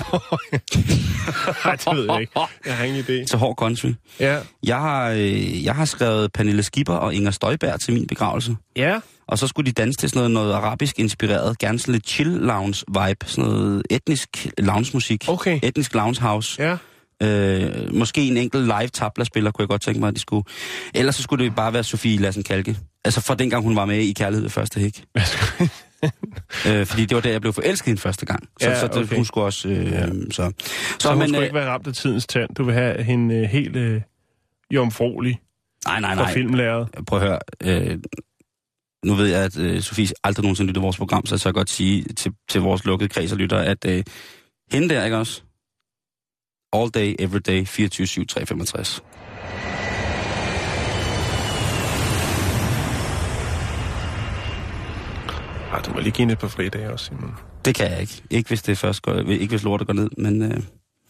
Nej, det ved jeg ikke. Jeg har ingen idé. Så hård country. Ja. Jeg har, øh, jeg har skrevet Pernille Skipper og Inger Støjberg til min begravelse. Ja. Og så skulle de danse til sådan noget, noget arabisk inspireret, gerne sådan lidt chill lounge vibe, sådan noget etnisk lounge musik. Okay. Etnisk lounge house. Ja. Øh, måske en enkelt live tabla-spiller, kunne jeg godt tænke mig, at de skulle. Ellers så skulle det bare være Sofie Lassen-Kalke. Altså fra dengang hun var med i Kærlighed ved første hik. øh, fordi det var der, jeg blev forelsket den første gang. Så, ja, så det, okay. hun skulle også... Øh, ja. så, så, så hun men, skulle øh, ikke være ramt af tidens tand. Du vil have hende øh, helt øh, jomfruelig nej, nej, fra nej. filmlæret. Prøv at høre. Øh, nu ved jeg, at øh, Sofie aldrig nogensinde lytter vores program, så jeg så godt sige til, til vores lukkede kreds og lytter, at øh, hende der, ikke også? All day, every day, fireogtyve syv, tre femogtres. Ej, du må lige give hende et par fridage også, Simon. Det kan jeg ikke. Ikke hvis det først går, ikke hvis lortet går ned, men øh,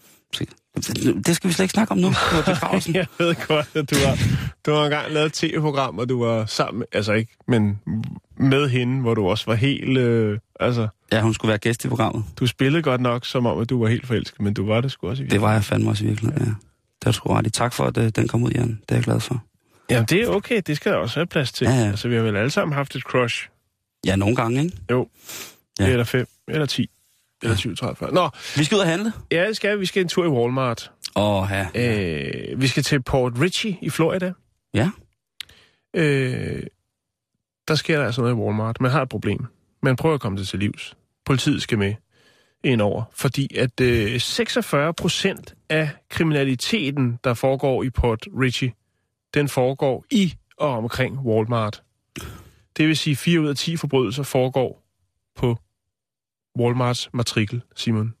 det skal vi slet ikke snakke om nu. Det var begravelsen. Jeg ved godt, at du har, du har engang lavet et tv-program, og du var sammen, altså ikke, men med hende, hvor du også var helt, øh, altså... Ja, hun skulle være gæst i programmet. Du spillede godt nok, som om, at du var helt forelsket, men du var det sgu også i virkeligheden. Det var jeg fandme også i virkeligheden, ja. Det var sgu ret i. Tak for, at uh, den kom ud, Jan. Det er jeg glad for. Jamen, det er okay. Det skal der også have plads til. Ja, ja. Altså, vi har vel alle sammen haft et crush. Ja, nogle gange, ikke? Jo. Ja. Eller fem, eller ti, eller tyve, tredive, fyrre. Nå. Vi skal ud og handle. Ja, det skal vi. Vi skal en tur i Walmart. Åh, ja. Øh, vi skal til Port Richey i Florida. Ja. Øh, der sker der altså noget i Walmart. Man har et problem. Man prøver at komme det til livs. Politiet skal med ind over, fordi at øh, seksogfyrre procent af kriminaliteten, der foregår i Port Richey, den foregår i og omkring Walmart. Det vil sige, fire ud af ti forbrydelser foregår på Walmarts matrikel, Simon.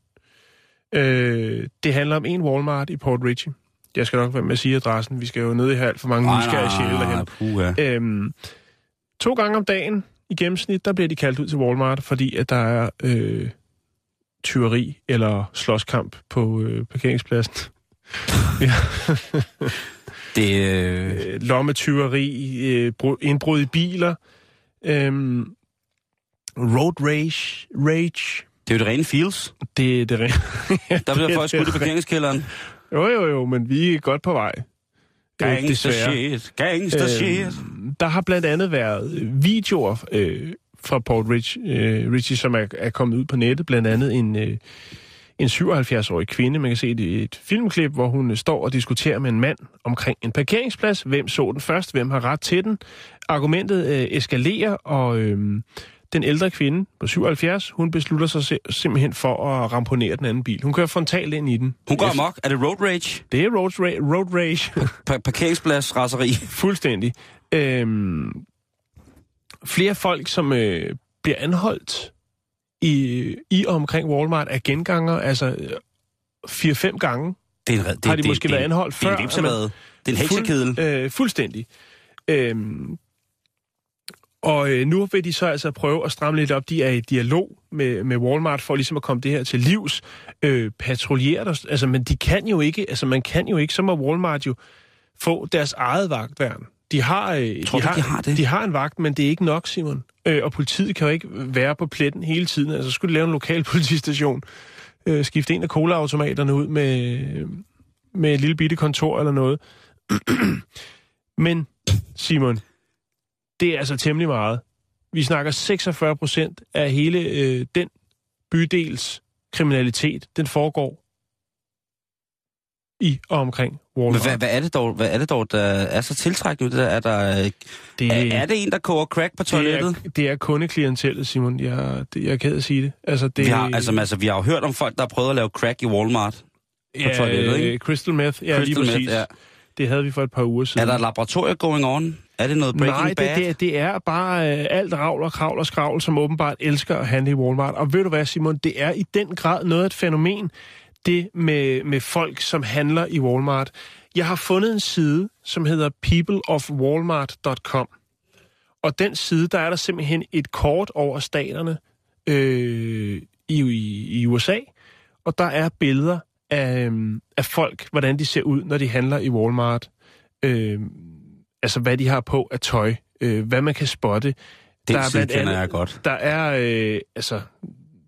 Øh, det handler om en Walmart i Port Richey. Jeg skal nok være med at sige adressen. Vi skal jo ned i her alt for mange nysgerrige sjæle derhen. Øhm, to gange om dagen i gennemsnit, der bliver de kaldt ud til Walmart, fordi at der er øh, tyveri eller slåskamp på øh, parkeringspladsen. Ja. Det øh... lommetyveri, øh, indbrud i biler, øh, road rage, rage. Det er jo det rene feels. Det er det rene. Ja, der bliver folk skudt i parkeringskælderen. Jo, jo, jo, men vi er godt på vej. Gangster shit, gangster shit. Øh, der har blandt andet været videoer øh, fra Port Rich, øh, Richey, som er, er kommet ud på nettet. Blandt andet en, øh, en syvoghalvfjerds-årig kvinde. Man kan se et, et filmklip, hvor hun står og diskuterer med en mand omkring en parkeringsplads. Hvem så den først? Hvem har ret til den? Argumentet øh, eskalerer, og øh, den ældre kvinde på syvoghalvfjerds, hun beslutter sig sim- simpelthen for at ramponere den anden bil. Hun kører frontalt ind i den. Hun går amok. Er det road rage? Det er road, ra- road rage. Pa- parkeringsplads-raseri. Fuldstændig. Øhm, flere folk, som øh, bliver anholdt i, i og omkring Walmart, er genganger, altså fire-fem gange. Det er en, det, har de det, måske det, været anholdt det, før. Det er en det er en heksekedel. Fuld, øh, fuldstændig. Øhm, og øh, nu vil de så altså prøve at stramme lidt op. De er i dialog med, med Walmart for ligesom at komme det her til livs. Øh, patruljere der, altså, men de kan jo ikke, altså man kan jo ikke, så må Walmart jo få deres eget vagtværn. De har, øh, Tror de, du, har, de, har det? de har en vagt, men det er ikke nok, Simon. Øh, og politiet kan jo ikke være på pletten hele tiden. Altså skulle de lave en lokal politistation, øh, skifte en af colaautomaterne ud med, med et lille bitte kontor eller noget. Men, Simon, det er altså temmelig meget. Vi snakker seksogfyrre procent af hele øh, den bydels kriminalitet, den foregår i og omkring Walmart. Men hvad, hvad, er det dog, hvad er det dog, der er så tiltrækkende? Er, der, det, er, er det en, der koger crack på toilettet? Det er, det er kundeklientellet, Simon. Jeg, det, jeg er ked at sige det. Altså, det vi, har, altså, altså, vi har jo hørt om folk, der har prøvet at lave crack i Walmart ja, på toilettet, ikke? Crystal meth, ja, Crystal lige præcis. Meth, ja. Det havde vi for et par uger siden. Er der et laboratorium going on? Er det noget Breaking Nej, Bad? Nej, det, det er bare øh, alt ravl og kravl og skravl, som åbenbart elsker at handle i Walmart. Og ved du hvad, Simon? Det er i den grad noget af et fænomen, det med, med folk, som handler i Walmart. Jeg har fundet en side, som hedder people of walmart punktum com. Og den side, der er der simpelthen et kort over staterne øh, i, i, i U S A. Og der er billeder af, af folk, hvordan de ser ud, når de handler i Walmart. Øh, altså, hvad de har på af tøj. Øh, hvad man kan spotte. Det der er side blandt kender andet, jeg godt. Der er, øh, altså...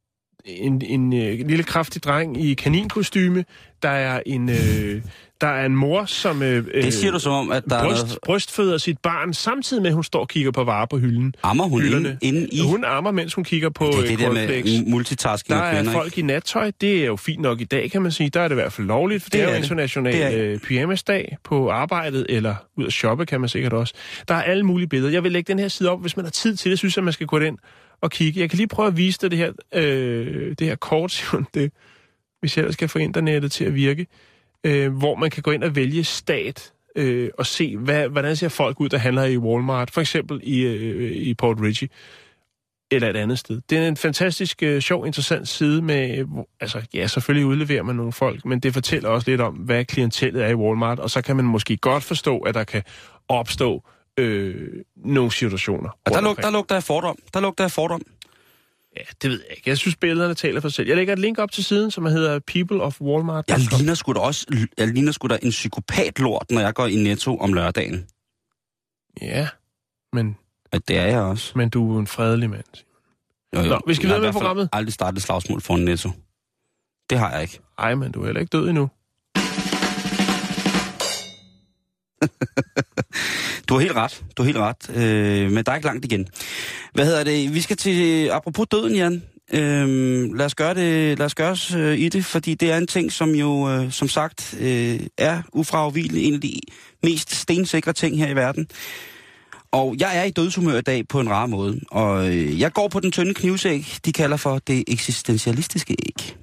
en, en, en lille kraftig dreng i kaninkostyme. Der er en, øh, der er en mor, som øh, det siger du som om, at der bryst, er noget... brystføder sit barn, samtidig med, at hun står og kigger på varer på hylden. Ammer hun inde, inde i... Hun ammer, mens hun kigger på det er det der cornflakes. med multitasking der af kvinder, er folk ikke? i nattøj. Det er jo fint nok i dag, kan man sige. Der er det i hvert fald lovligt, for det, det er jo international øh, pyjamasdag på arbejdet, eller ud at shoppe, kan man sikkert også. Der er alle mulige billeder. Jeg vil lægge den her side op, hvis man har tid til det, synes jeg, man skal gå ind og kigge. Jeg kan lige prøve at vise dig det her, øh, det her kort, det, hvis jeg ellers skal få internettet til at virke, øh, hvor man kan gå ind og vælge stat øh, og se, hvad, hvordan ser folk ud, der handler i Walmart, for eksempel i, øh, i Port Ridge, eller et andet sted. Det er en fantastisk, øh, sjov, interessant side med, altså ja, selvfølgelig udleverer man nogle folk, men det fortæller også lidt om, hvad klientellet er i Walmart, og så kan man måske godt forstå, at der kan opstå øh, nogle situationer. Og der, lug, der lugter jeg fordom. Der lugter jeg fordom. Ja, det ved jeg ikke. Jeg synes, billederne taler for sig selv. Jeg lægger et link op til siden, som hedder People of Walmart. Jeg ligner sgu da også jeg ligner sgu da en psykopatlort, når jeg går i Netto om lørdagen. Ja, men... Ja, det er jeg også. Men du er jo en fredelig mand. Jo, jo. Nå, vi skal videre med programmet. Jeg har aldrig startet slagsmål for en Netto. Det har jeg ikke. Ej, men du er heller ikke død endnu. Du har helt ret. Du har helt ret. Øh, men der er ikke langt igen. Hvad hedder det? Vi skal til... Apropos døden, Jan. Øh, lad os gøre det, lad os gøre os øh, i det, fordi det er en ting, som jo, øh, som sagt, øh, er ufravigelig en af de mest stensikre ting her i verden. Og jeg er i dødshumør i dag på en rar måde, og øh, jeg går på den tynde knivsæg, de kalder for det eksistentialistiske æg.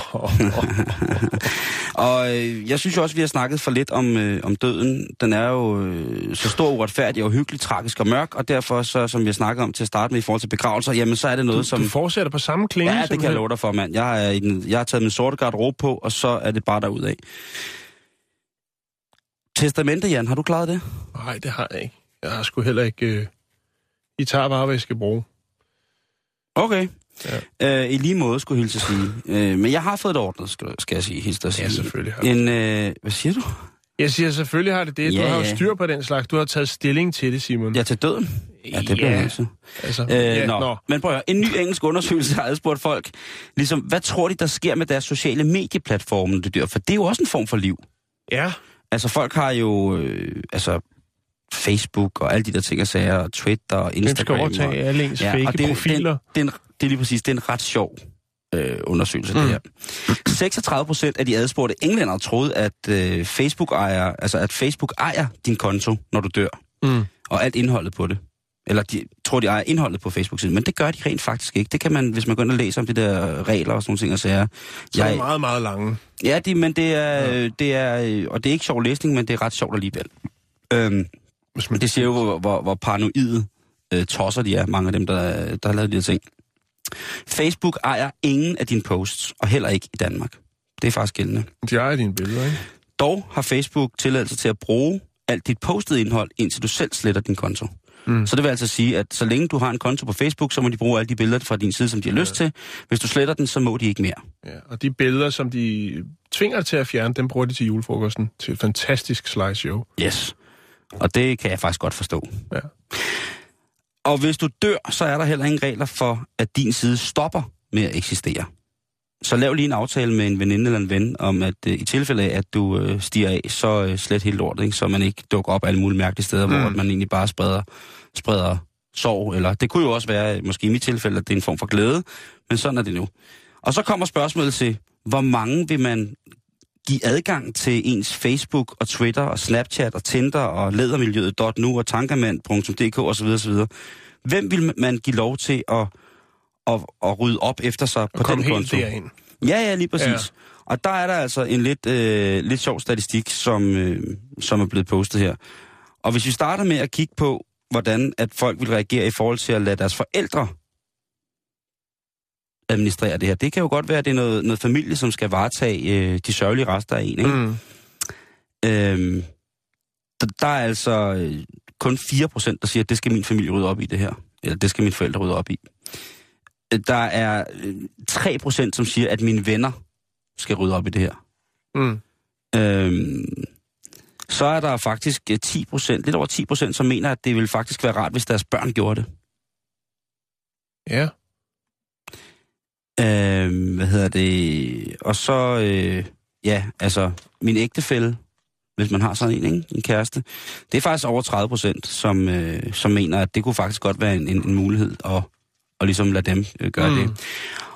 Og øh, jeg synes jo også, vi har snakket for lidt om, øh, om døden. Den er jo øh, så stor, uretfærdig og hyggelig, tragisk og mørk, og derfor, så, som vi har snakket om til at starte med i forhold til begravelser, jamen så er det noget, du, som... Du fortsætter på samme klinge? Ja, det kan jeg love dig for, mand. Jeg, er i den, jeg har taget min sorte garderobe på, og så er det bare derudad. Testamente, Jan, har du klaret det? Nej, det har jeg ikke. Jeg har sgu heller ikke... Øh... I tager bare, hvad jeg skal bruge. Okay. Ja. Øh, I lige måde, skulle jeg hilse at sige. Øh, men jeg har fået det ordnet, skal, skal jeg sige. Hilse at sige. Ja, selvfølgelig har en, øh, Hvad siger du? Jeg siger, selvfølgelig har det det. Du ja, har jo ja. styr på den slags. Du har taget stilling til det, Simon. Ja, til døden? Ja, det bliver ja. altså. altså øh, ja, nå. nå. Men prøv at høre. En ny engelsk undersøgelse har adspurgt folk, ligesom, hvad tror de, der sker med deres sociale medieplatforme, det dør? For det er jo også en form for liv. Ja. Altså, folk har jo... Øh, altså... Facebook og alle de der ting og sager, og Twitter og Instagram. Den skal overtage alle ens ja, fake det, profiler. Den, den, det er lige præcis, det er en ret sjov øh, undersøgelse, mm. det her. seksogtredive procent af de adspurgte englændere troede, at øh, Facebook ejer, altså at Facebook ejer din konto, når du dør. Mm. Og alt indholdet på det. Eller de tror, de ejer indholdet på Facebook-siden. Men det gør de rent faktisk ikke. Det kan man, hvis man går ind og læser om de der regler og sådan nogle ting og sager. Så er det meget, meget lange. Ja, de, men det er, ja. det er, og det er ikke sjov læsning, men det er ret sjovt alligevel. Øhm, Det siger jo, hvor, hvor, hvor paranoide øh, tosser de er, mange af dem, der, der har lavet de her ting. Facebook ejer ingen af dine posts, og heller ikke i Danmark. Det er faktisk gældende. De ejer dine billeder, ikke? Dog har Facebook tilladelse til at bruge alt dit postede indhold, indtil du selv sletter din konto. Mm. Så det vil altså sige, at så længe du har en konto på Facebook, så må de bruge alle de billeder fra din side, som de har ja. lyst til. Hvis du sletter den, så må de ikke mere. Ja, og de billeder, som de tvinger til at fjerne, dem bruger de til julefrokosten. Til et fantastisk slideshow. Yes. Og det kan jeg faktisk godt forstå. Ja. Og hvis du dør, så er der heller ingen regler for, at din side stopper med at eksistere. Så lav lige en aftale med en veninde eller en ven, om at uh, i tilfælde af, at du uh, stiger af, så uh, slet helt lort, ikke? Så man ikke dukker op alle mulige mærkelige steder, mm. hvor man egentlig bare spreder, spreder sorg. Eller det kunne jo også være, måske i mit tilfælde, at det er en form for glæde, men sådan er det nu. Og så kommer spørgsmålet til, hvor mange vil man give adgang til ens Facebook og Twitter og Snapchat og Tinder og ledermiljøet punktum nu og tankemand punktum d k osv. osv. Hvem vil man give lov til at, at, at rydde op efter sig på den konto? Helt derind. Ja, ja, lige præcis. Ja. Og der er der altså en lidt, øh, lidt sjov statistik, som, øh, som er blevet postet her. Og hvis vi starter med at kigge på, hvordan at folk vil reagere i forhold til at lade deres forældre administrere det her. Det kan jo godt være, at det er noget, noget familie, som skal varetage øh, de sørgelige rester af en, ikke? Mm. Øhm, der, der er altså øh, kun fire procent, der siger, at det skal min familie rydde op i det her. Eller det skal mine forældre rydde op i. Der er øh, tre procent, som siger, at mine venner skal rydde op i det her. Mm. Øhm, så er der faktisk ti procent, lidt over ti procent, som mener, at det vil faktisk være rart, hvis deres børn gjorde det. Ja. Øh, hvad hedder det? Og så, øh, ja, altså, min ægtefælle, hvis man har sådan en, ikke? En kæreste, det er faktisk over tredive procent, som, øh, som mener, at det kunne faktisk godt være en, en, en mulighed at, at ligesom lade dem øh, gøre mm. det.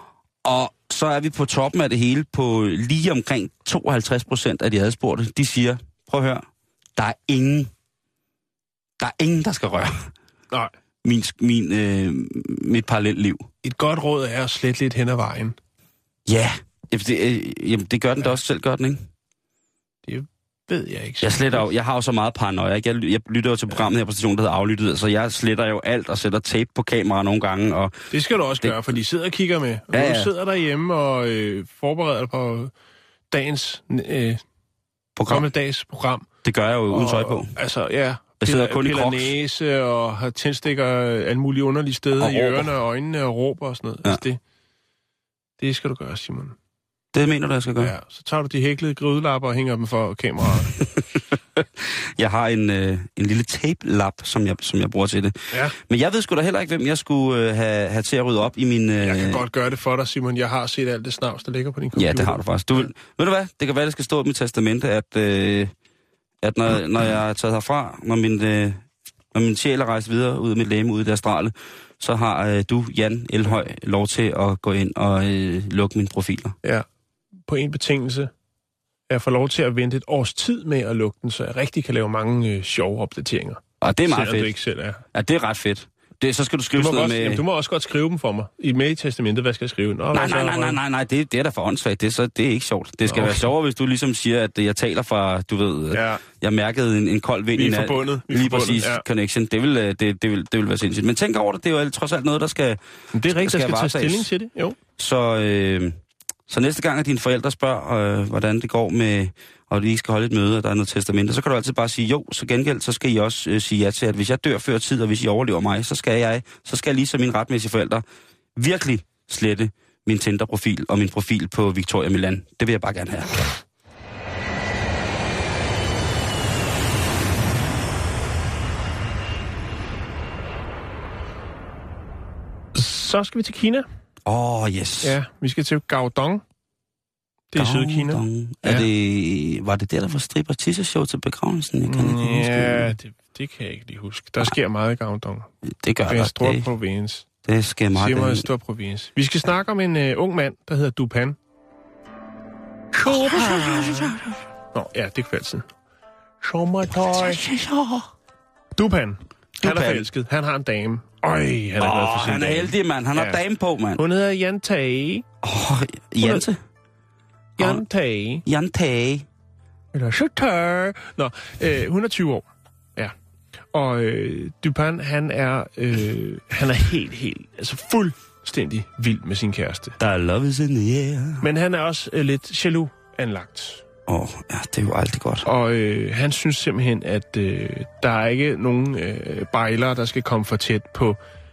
Og så er vi på toppen af det hele på lige omkring tooghalvtreds procent af de adspurgte. De siger, prøv at høre, der er ingen, der er ingen, der skal røre Nej. min, min, øh, mit parallelliv. Et godt råd er at slette lidt hen ad vejen. Ja, det, øh, jamen, det gør den ja. da også selv, gør den, ikke? Det ved jeg ikke. Jeg sletter jo, jeg har jo så meget paranoia, ikke? Jeg, jeg lytter jo til programmet her på stationen, der hedder Aflyttet, så jeg sletter jo alt og sætter tape på kamera nogle gange. Og det skal du også det, gøre, for de sidder og kigger med. Og ja, ja. Du sidder derhjemme og øh, forbereder dig på dagens, øh, program. dags program. Det gør jeg jo uden tøj på. Altså, ja. Jeg sidder kun i Crocs. Næse og har tændstikker alle mulige underlige steder og i ørerne og øjnene og råber og sådan noget. Ja. Altså, det, det skal du gøre, Simon. Det mener du, jeg skal gøre? Ja, så tager du de hæklede grydelapper og hænger dem for kameraet. Jeg har en, øh, en lille tape-lap, som jeg, som jeg bruger til det. Ja. Men jeg ved sgu da heller ikke, hvem jeg skulle øh, have, have til at rydde op i min... Øh... Jeg kan godt gøre det for dig, Simon. Jeg har set alt det snavs, der ligger på din computer. Ja, det har du faktisk. Du, ja. Ved du hvad? Det kan være, det skal stå i mit testamente, at, øh, at når, når jeg er taget herfra, når min, øh, når min sjæl er rejst videre ud af mit læme, ud i det astrale, så har øh, du, Jan Elhøj, lov til at gå ind og øh, lukke mine profiler. Ja. På en betingelse, at jeg får lov til at vente et års tid med at lukke den, så jeg rigtig kan lave mange øh, sjove opdateringer. Og det er meget fedt. Du ikke selv er. Ja, det er ret fedt. Det, så skal du skrive du noget også, med... Jamen, du må også godt skrive dem for mig. I med i testamentet, hvad skal jeg skrive? Nå, nej, nej, nej, nej, nej, nej, det, det er da for åndssvagt. Det, så, det er ikke sjovt. Det skal okay. være sjovere, hvis du ligesom siger, at jeg taler fra, du ved, ja. Jeg mærkede en, en kold vind i nat. Forbundet. Lige forbundet, præcis, ja. Connection. Det vil, det, det, vil, det vil være sindssygt. Men tænk over det, det er jo trods alt noget, der skal... Men det er rigtigt, der skal, der skal tage stilling til det, jo. Så... Øh, Så næste gang, at dine forældre spørger, øh, hvordan det går med, og de ikke skal holde et møde, og der er noget testamente, så kan du altid bare sige, jo, så gengæld, så skal I også øh, sige ja til, at hvis jeg dør før tid, og hvis I overlever mig, så skal jeg, så skal jeg lige som mine retmæssige forældre virkelig slette min Tinder-profil og min profil på Victoria Milan. Det vil jeg bare gerne have. Så skal vi til Kina. Åh, oh, yes. Ja, vi skal til Gaodong. Det er i Sydkina. Er ja. det, var det der, der var strip- og tisseshow til begravelsen? Jeg kan ikke huske. Ja, det, det kan jeg ikke lige huske. Der sker meget i Gaodong. Det gør der. Det er en stor det, provins. Det sker meget. Det er en stor provins. Vi skal snakke om en uh, ung mand, der hedder Dupan. Nå, ja, det er kvældsen. Sommertøj. Dupan. Han er forelsket. Han har en dame. Øj, han er glad for sin han er heldig, mand. Han har ja. dame på, mand. Hun hedder Jan Tage. Åh, oh, Jante? Jan Tage. Jan Tage. Eller Schutter. Nå, øh, hun er tyve år. Ja. Og øh, Dupan, han er, øh, han er helt, helt, altså fuldstændig vild med sin kæreste. Der love is in the air. Men han er også øh, lidt jaloux anlagt. Åh, oh, ja, det er jo aldrig godt. Og øh, han synes simpelthen, at øh, der er ikke nogen øh, bejlere, der skal komme for tæt på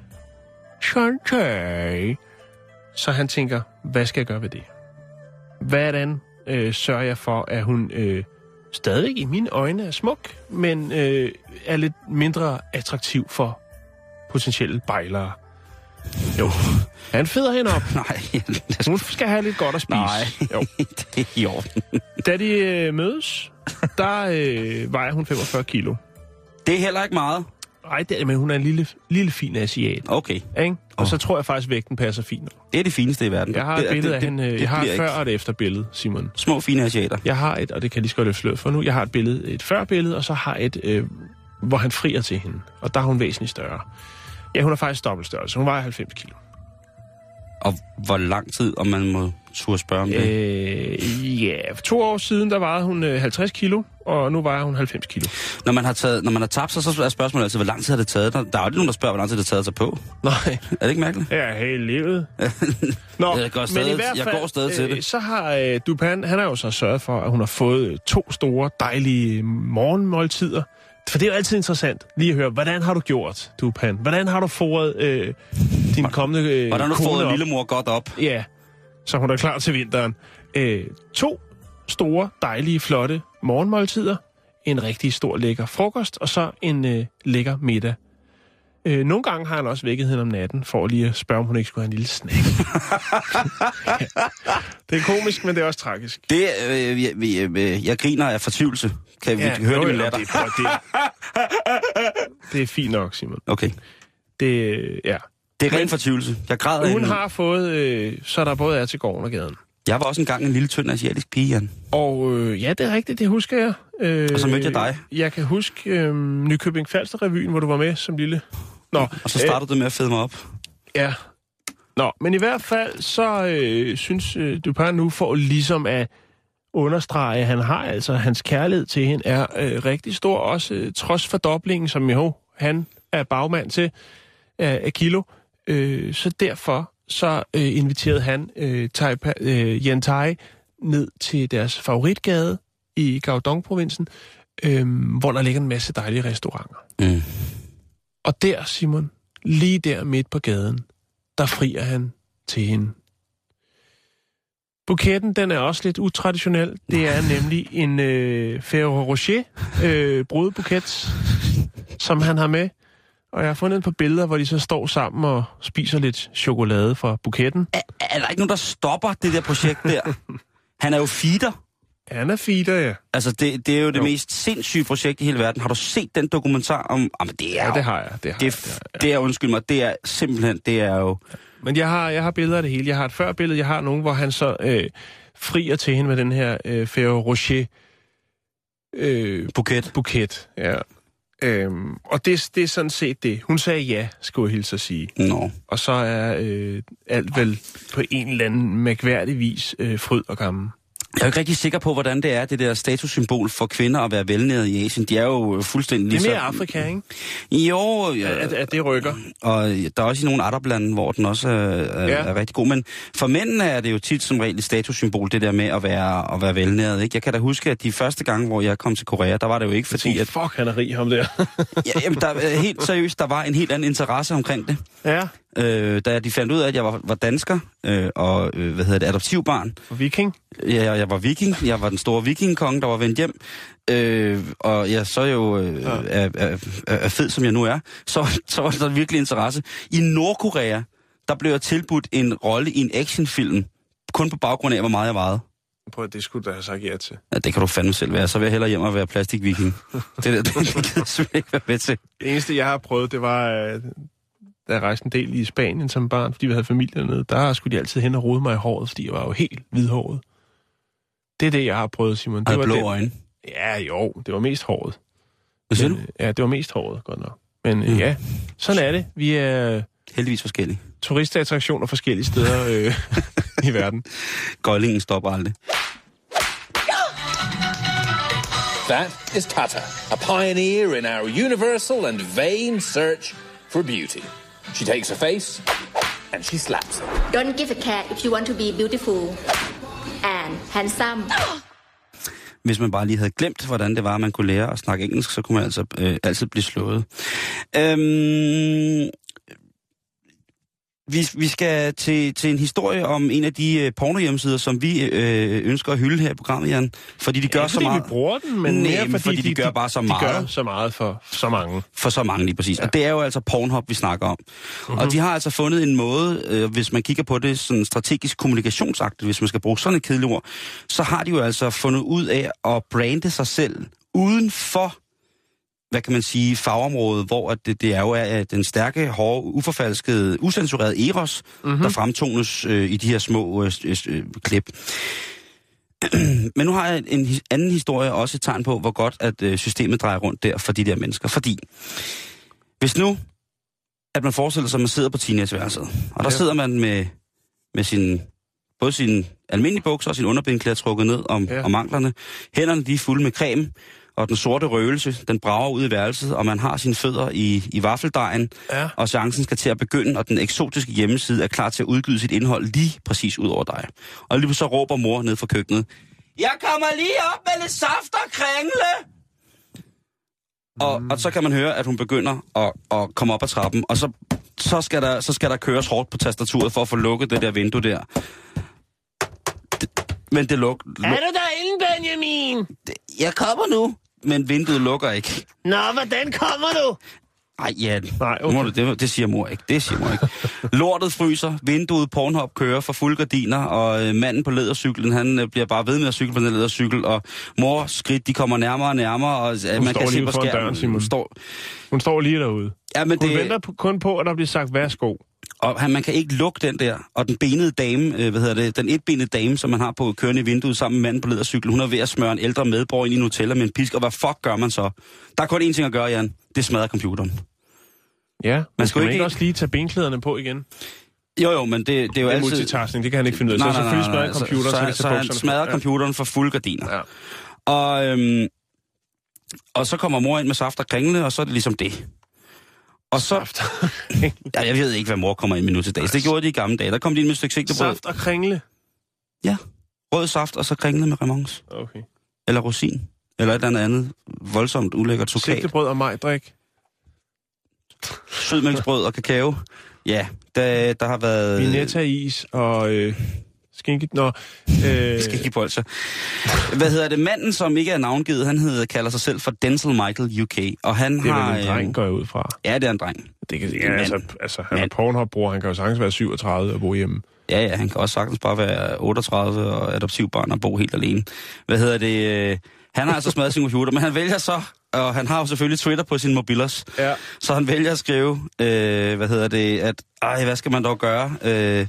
Shantai. Så han tænker, hvad skal jeg gøre ved det? Hvordan øh, sørger jeg for, at hun øh, stadig i mine øjne er smuk, men øh, er lidt mindre attraktiv for potentielle bejlere? Jo. Han feder hende op. Nej. Skal... Hun skal have lidt godt at spise. Nej, jo. Det er i orden. Da de øh, mødes, der øh, vejer hun femogfyrre kilo. Det er heller ikke meget. Nej, det, men hun er en lille, lille fin asiat. Okay. Ikke? Og oh. så tror jeg faktisk, at vægten passer fint. Det er det fineste i verden. Jeg har et det, billede det, af det, hende. det, Jeg har et før ikke. og et efter billede, Simon. Små, fine asiater. Jeg har et, og det kan jeg lige så godt løfte sløret for nu. Jeg har et billede, et før-billede, og så har et, øh, hvor han frier til hende. Og der er hun væsentligt større. Ja, hun er faktisk dobbelt størrelse. Hun vejer halvfems kilo. Og hvor lang tid, om man må turde spørge om det? Øh, ja, for to år siden, der vejede hun øh, halvtreds kilo, og nu vejer hun halvfems kilo. Når man har, taget, når man har tabt sig, så er spørgsmålet altså, hvor lang tid har det taget? Der, der er jo ikke nogen, der spørger, hvor lang tid det har taget sig på. Nej. Er det ikke mærkeligt? Ja, hele livet. Nå, jeg går stadig, men i hvert fald, jeg går stadig til øh, det. Så har øh, Dupan, han har jo så sørget for, at hun har fået to store, dejlige morgenmåltider. For det er jo altid interessant lige at høre, hvordan har du gjort, Dupan? Hvordan har du fået øh, din kommende øh, hvordan har du fået lillemor godt op? Ja, så hun er klar til vinteren. Øh, to store, dejlige, flotte morgenmåltider. En rigtig stor, lækker frokost, og så en øh, lækker middag. Øh, nogle gange har han også vækket hende om natten, for lige at spørge, om hun ikke skulle have en lille snack. Ja. Det er komisk, men det er også tragisk. Det, øh, jeg, jeg, jeg griner af fortvivlelse. Kan ja, vi høre det med latter? Det, det, det er fint nok, Simon. Okay. Det, ja. Det er ren fortvivlelse. Jeg græder. Hun en... har fået, øh, så der både er til gården og gaden. Jeg var også engang en lille, tynd asiatisk pige, Jan. Og øh, ja, det er rigtigt, det husker jeg. Øh, og så mødte jeg dig. Jeg kan huske øh, Nykøbing Falster-revyen, hvor du var med som lille. Nå, og så startede øh, du med at fede mig op. Ja. Nå, men i hvert fald, så øh, synes øh, Dupin nu for ligesom at understrege, at han har altså, hans kærlighed til hende er øh, rigtig stor, også øh, trods fordoblingen, som jo han er bagmand til af, af Kilo. Øh, så derfor så øh, inviterede han øh, Taipa, øh, Yen Tai ned til deres favoritgade i Guangdong-provinsen, øh, hvor der ligger en masse dejlige restauranter. Mm. Og der, Simon, lige der midt på gaden, der frier han til hende. Buketten, den er også lidt utraditionel. Det er nemlig en øh, Ferrero Rocher øh, brudebuket, som han har med. Og jeg har fundet et par billeder, hvor de så står sammen og spiser lidt chokolade fra buketten. Er, er der ikke nogen, der stopper det der projekt der? Han er jo feeder. Han er feeder, ja. Altså, det, det er jo det jo. mest sindssyge projekt i hele verden. Har du set den dokumentar om... Jamen, det er ja, jo, det har jeg. Det, har det, jeg, det, har jeg. det er, undskyld mig, det er simpelthen, det er jo... Men jeg har, jeg har billeder af det hele. Jeg har et førbillede, jeg har nogen, hvor han så øh, frier til hende med den her øh, Ferrero Rocher øh, buket. buket, ja. Øhm, og det, det er sådan set det. Hun sagde ja, skulle jeg hilse at sige. No. Og så er øh, alt vel på en eller anden mærkværdig vis øh, fryd og gammel. Jeg er jo ikke rigtig sikker på, hvordan det er, det der statussymbol for kvinder at være velnæret i Asien. De er jo fuldstændig lige så... Det er mere Afrika, ikke? Jo, ja, at, at det rykker. Og der er også i nogle Arab-lande, hvor den også er, er, ja. er rigtig god. Men for mændene er det jo tit som regel et statussymbol, det der med at være, at være velnæret. Ikke? Jeg kan da huske, at de første gange, hvor jeg kom til Korea, der var det jo ikke fordi... At... Fuck, han er rig, ham der. ja, jamen, der, helt seriøst, der var en helt anden interesse omkring det. Ja. Øh, da de fandt ud af, at jeg var, var dansker øh, og øh, hvad hedder det, adoptivbarn. Og viking? Ja, jeg var viking. Jeg var den store vikingkonge, der var vendt hjem. Øh, og jeg så jo øh, ja. er, er, er fed, som jeg nu er. Så, så var der virkelig interesse. I Nordkorea, der blev jeg tilbudt en rolle i en actionfilm, kun på baggrund af, hvor meget jeg vejede. Prøv, det skulle du have sagt ja til. Ja, det kan du fandme selv være. Så vil jeg hellere hjem og være plastikviking. det, det, det, det kan jeg simpelthen ikke være med til. Det eneste, jeg har prøvet, det var... Øh... Da jeg rejste en del i Spanien som barn, fordi vi havde familie dernede, der skulle de altid hen og rode mig i håret, fordi jeg var jo helt hvidhåret. Det er det, jeg har prøvet, Simon. Det var blå det. øjne? Ja, jo. Det var mest håret. Hvad siger du? Ja, det var mest håret, godt nok. Men mm. ja, sådan er det. Vi er... Heldigvis forskellige. Turistattraktioner forskellige steder øh, i verden. Gøjlingen stopper aldrig. That is Tata, a pioneer in our universal and vain search for beauty. She takes a face, and she slaps it. Don't give a cat if you want to be beautiful and handsome. Hvis man bare lige havde glemt, hvordan det var, man kunne lære at snakke engelsk, så kunne man altså øh, altid blive slået. Øhm, vi, vi skal til, til en historie om en af de øh, pornohjemmesider, som vi øh, ønsker at hylde her i programmet, Jan. Fordi de gør ja, så meget... vi bruger den, men Nej, mere fordi, fordi de, de gør bare så meget. De gør så meget for så mange. For så mange lige præcis. Ja. Og det er jo altså Pornhub, vi snakker om. Mm-hmm. Og de har altså fundet en måde, øh, hvis man kigger på det sådan strategisk kommunikationsagtigt, hvis man skal bruge sådan et kedeligt ord, så har de jo altså fundet ud af at brande sig selv uden for, hvad kan man sige, fagområdet, hvor det, det er jo er den stærke, hårde, uforfalskede, usensurerede eros, mm-hmm. der fremtones øh, i de her små øh, øh, klip. Men nu har jeg en anden historie, også et tegn på, hvor godt at øh, systemet drejer rundt der for de der mennesker. Fordi hvis nu, at man forestiller sig, at man sidder på teenageværelset, og der ja. sidder man med, med sin, både sin almindelige bukser og sin underbindklæder trukket ned om, ja. om anklerne, hænderne de er fulde med creme, og den sorte røgelse, den brager ud i værelset, og man har sine fødder i, i vaffeldejen, ja. og chancen skal til at begynde, og den eksotiske hjemmeside er klar til at udgyde sit indhold lige præcis ud over dig. Og lige så råber mor ned fra køkkenet, jeg kommer lige op med lidt saft og kringle! Og, mm. og så kan man høre, at hun begynder at, at komme op ad trappen, og så, så, skal der, så skal der køres hårdt på tastaturet for at få lukket det der vindue der. Det, men det lukker... Luk, er du derinde, Benjamin? Det, jeg kommer nu. Men vinduet lukker ikke. Nå, hvordan kommer du? Ej, ja, Nej, okay. okay. det, det siger mor ikke. Det siger mor ikke. Lortet fryser, vinduet Pornhub kører for fuld gardiner, og øh, manden på lædercyklen, han øh, bliver bare ved med at cykle på den lædercykel, og mors skridt, de kommer nærmere og nærmere, og øh, man kan se på skærmen. Døren, hun står Hun står lige derude. Ja, men hun det... venter på, kun på, at der bliver sagt, værsgo. Og han, man kan ikke lukke den der, og den benede dame, øh, hvad hedder det, den etbenede dame, som man har på kørende i vinduet sammen med manden på lædercyklen, hun er ved at smøre en ældre medborger ind i Nutella med en pisk, og hvad fuck gør man så? Der er kun én ting at gøre, Jan. Det smadrer computeren. Ja, man, man skal ikke ikke også lige tage benklæderne på igen? Jo, jo, men det, det er jo det er altid... multitasking, det kan han ikke finde ud af. Så nej, nej, selvfølgelig smadrer nej, computeren, så, så, så, så, så han smadrer computeren for fulde gardiner. Ja. Og, øhm, og så kommer mor ind med saft og kringle, og så er det ligesom det. Og så... ja, jeg ved ikke, hvad mor kommer ind med nu til dags. Det gjorde de i gamle dage. Der kom de ind med et stykke sigtebrød. Saft og kringle? Ja. Rød saft, og så kringle med remons. Okay. Eller rosin. Eller et eller andet voldsomt ulækkert sukat. Sigtebrød og majdrik. Sødmælksbrød og kakao. Ja, der, der har været... Vinetta-is og... Øh, skinke... Nå... Øh... Skinkebolser. Hvad hedder det? Manden, som ikke er navngivet, han hedder, kalder sig selv for Denzel Michael U K. Og han det er har, vel en dreng, går jeg ud fra. Ja, det er en dreng. Det kan, ja, altså, altså, han er Pornhub-bror, han kan jo sagtens være syvogtredive og bo hjemme. Ja, ja, han kan også sagtens bare være otteogtredive og adoptivbarn og bo helt alene. Hvad hedder det? Han har altså smadret sin computer, men han vælger så, og han har jo selvfølgelig Twitter på sin mobilers, ja. Så han vælger at skrive, øh, hvad hedder det, at, ej, hvad skal man dog gøre, øh,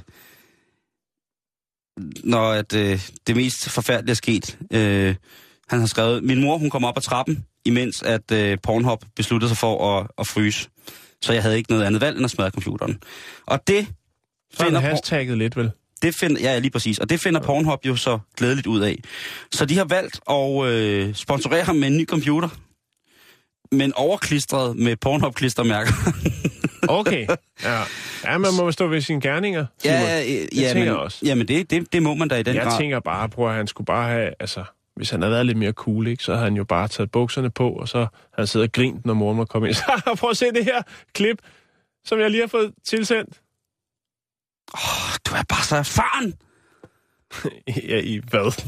når at, øh, det mest forfærdelige er sket. Øh, han har skrevet, min mor, hun kom op ad trappen, imens at øh, Pornhub besluttede sig for at, at fryse. Så jeg havde ikke noget andet valg end at smadre computeren. Og det så finder... Så hashtagget lidt, vel? Det finder, ja, lige præcis. Og det finder ja. Pornhub jo så glædeligt ud af. Så de har valgt at øh, sponsorere ham med en ny computer, men overklistret med Pornhub-klistermærker. Okay. Ja. Ja, man må stå ved sine gerninger. Ja, ja, ja, ja men, også. Jamen, det, det, det må man da i den jeg grad. Jeg tænker bare på, at han skulle bare have... Altså, hvis han havde været lidt mere cool, ikke, så havde han jo bare taget bukserne på, og så havde han siddet og grint, når moren var kommet ind. Så prøv at se det her klip, som jeg lige har fået tilsendt. Åh, oh, du er bare så erfaren. Ja, i hvad?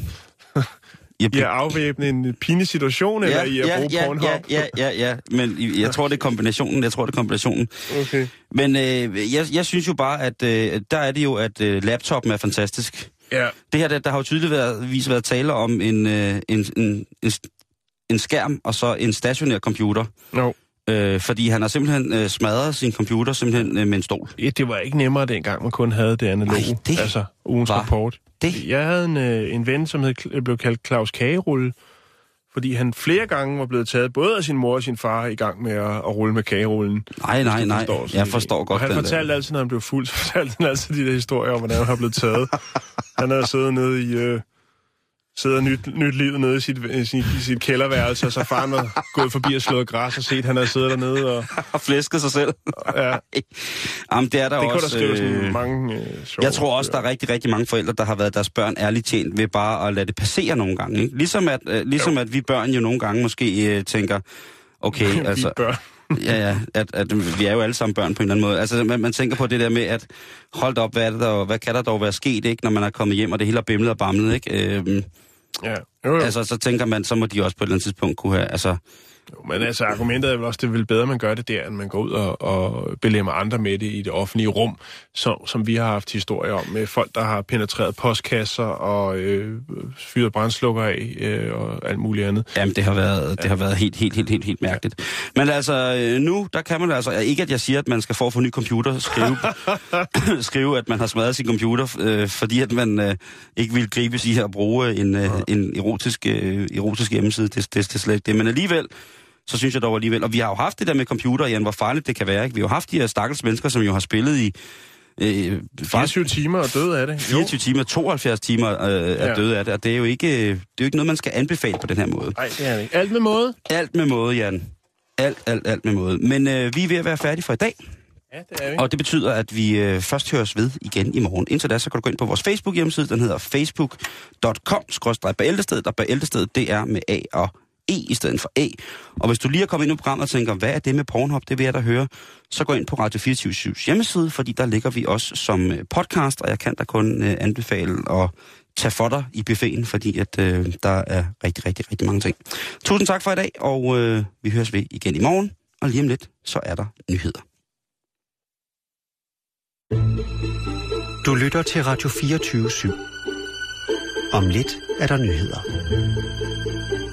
I at afvæbne en pinlig situation, ja, eller i at ja, bruge ja, Pornhub? Ja, ja, ja, ja, men jeg tror, det er kombinationen. Jeg tror, det er kombinationen. Okay. Men øh, jeg, jeg synes jo bare, at øh, der er det jo, at øh, laptopen er fantastisk. Ja. Det her, der, der har jo tydeligt været, været tale om en, øh, en, en, en, en skærm, og så en stationær computer. No. Øh, fordi han har simpelthen øh, smadret sin computer simpelthen øh, med en stol. Ja, det var ikke nemmere dengang, man kun havde det analoge. Ej, det altså, ugens var rapport. Det? Jeg havde en, øh, en ven, som hed, blev kaldt Claus Kagerulle, fordi han flere gange var blevet taget, både af sin mor og sin far, i gang med at, at rulle med kagerullen. Nej, nej, nej. Forstår, jeg forstår godt og han den fortalte der. altid, når han blev fuld, så fortalte han altid de der historier om, hvordan han har blevet taget. Han havde siddet nede i... Øh, sidder nyt, nyt livet nede i sit, i sit, i sit kælderværelse, og så faren var gået forbi og slået græs og set, han havde siddet dernede og... og flæsket sig selv. Ja. Jamen, det er der det også... kunne der skrive sådan mange øh, sjove... Jeg tror også, der er rigtig, rigtig mange forældre, der har været deres børn ærligt tjent ved bare at lade det passere nogle gange. Ikke? Ligesom, at, øh, ligesom at vi børn jo nogle gange måske øh, tænker, okay, altså... børn. ja, ja, at, at vi er jo alle sammen børn på en eller anden måde. Altså, man, man tænker på det der med, at hold op, hvad, er det der, hvad kan der dog være sket, ikke, når man er kommet hjem, og det hele er bimlet og bamlet, ikke? Øhm, Ja. Jo, jo. Altså, så tænker man, så må de også på et eller andet tidspunkt kunne have, altså... Jo, men altså, argumentet er vel også, det er vel bedre, at man gør det der, end man går ud og, og belemmer andre med det i det offentlige rum, som, som vi har haft historier om, med folk, der har penetreret postkasser og øh, fyret brændslukker af øh, og alt muligt andet. Jamen, det har været, ja. det har været helt, helt, helt, helt, helt mærkeligt. Men altså, nu, der kan man altså... Ikke, at jeg siger, at man skal for at få en ny computer, skrive, skrive at man har smadret sin computer, øh, fordi at man øh, ikke vil gribes i at bruge en, øh, en erotisk, øh, erotisk hjemmeside. Det, det, det er slet ikke det. Men alligevel... så synes jeg dog alligevel. Og vi har jo haft det der med computer, Jan, hvor farligt det kan være, ikke? Vi har jo haft de her stakkels mennesker, som jo har spillet i... Øh, fireogtyve timer og døde af det. fireogtyve timer, tooghalvfjerds timer øh, ja. er døde af det, og det er jo ikke, det er jo ikke noget, man skal anbefale på den her måde. Nej, det er det ikke. Alt med måde. Alt med måde, Jan. Alt, alt, alt med måde. Men øh, vi er ved at være færdige for i dag. Ja, det er vi. Og det betyder, at vi øh, først høres ved igen i morgen. Indtil da, så kan du gå ind på vores Facebook-hjemmeside. Den hedder facebook punktum com skråstreg bæltestedet, og bæltestedet, det er med A og E i stedet for A. Og hvis du lige er kommet ind i programmet og tænker, hvad er det med Pornhub, det vil jeg da høre, så gå ind på Radio fireogtyve syv's hjemmeside, fordi der ligger vi også som podcast, og jeg kan da kun øh, anbefale at tage for dig i buffeten, fordi at øh, der er rigtig, rigtig, rigtig mange ting. Tusind tak for i dag, og øh, vi høres ved igen i morgen. og lige om lidt, så er der nyheder. Du lytter til Radio fireogtyve syv. Om lidt er der nyheder.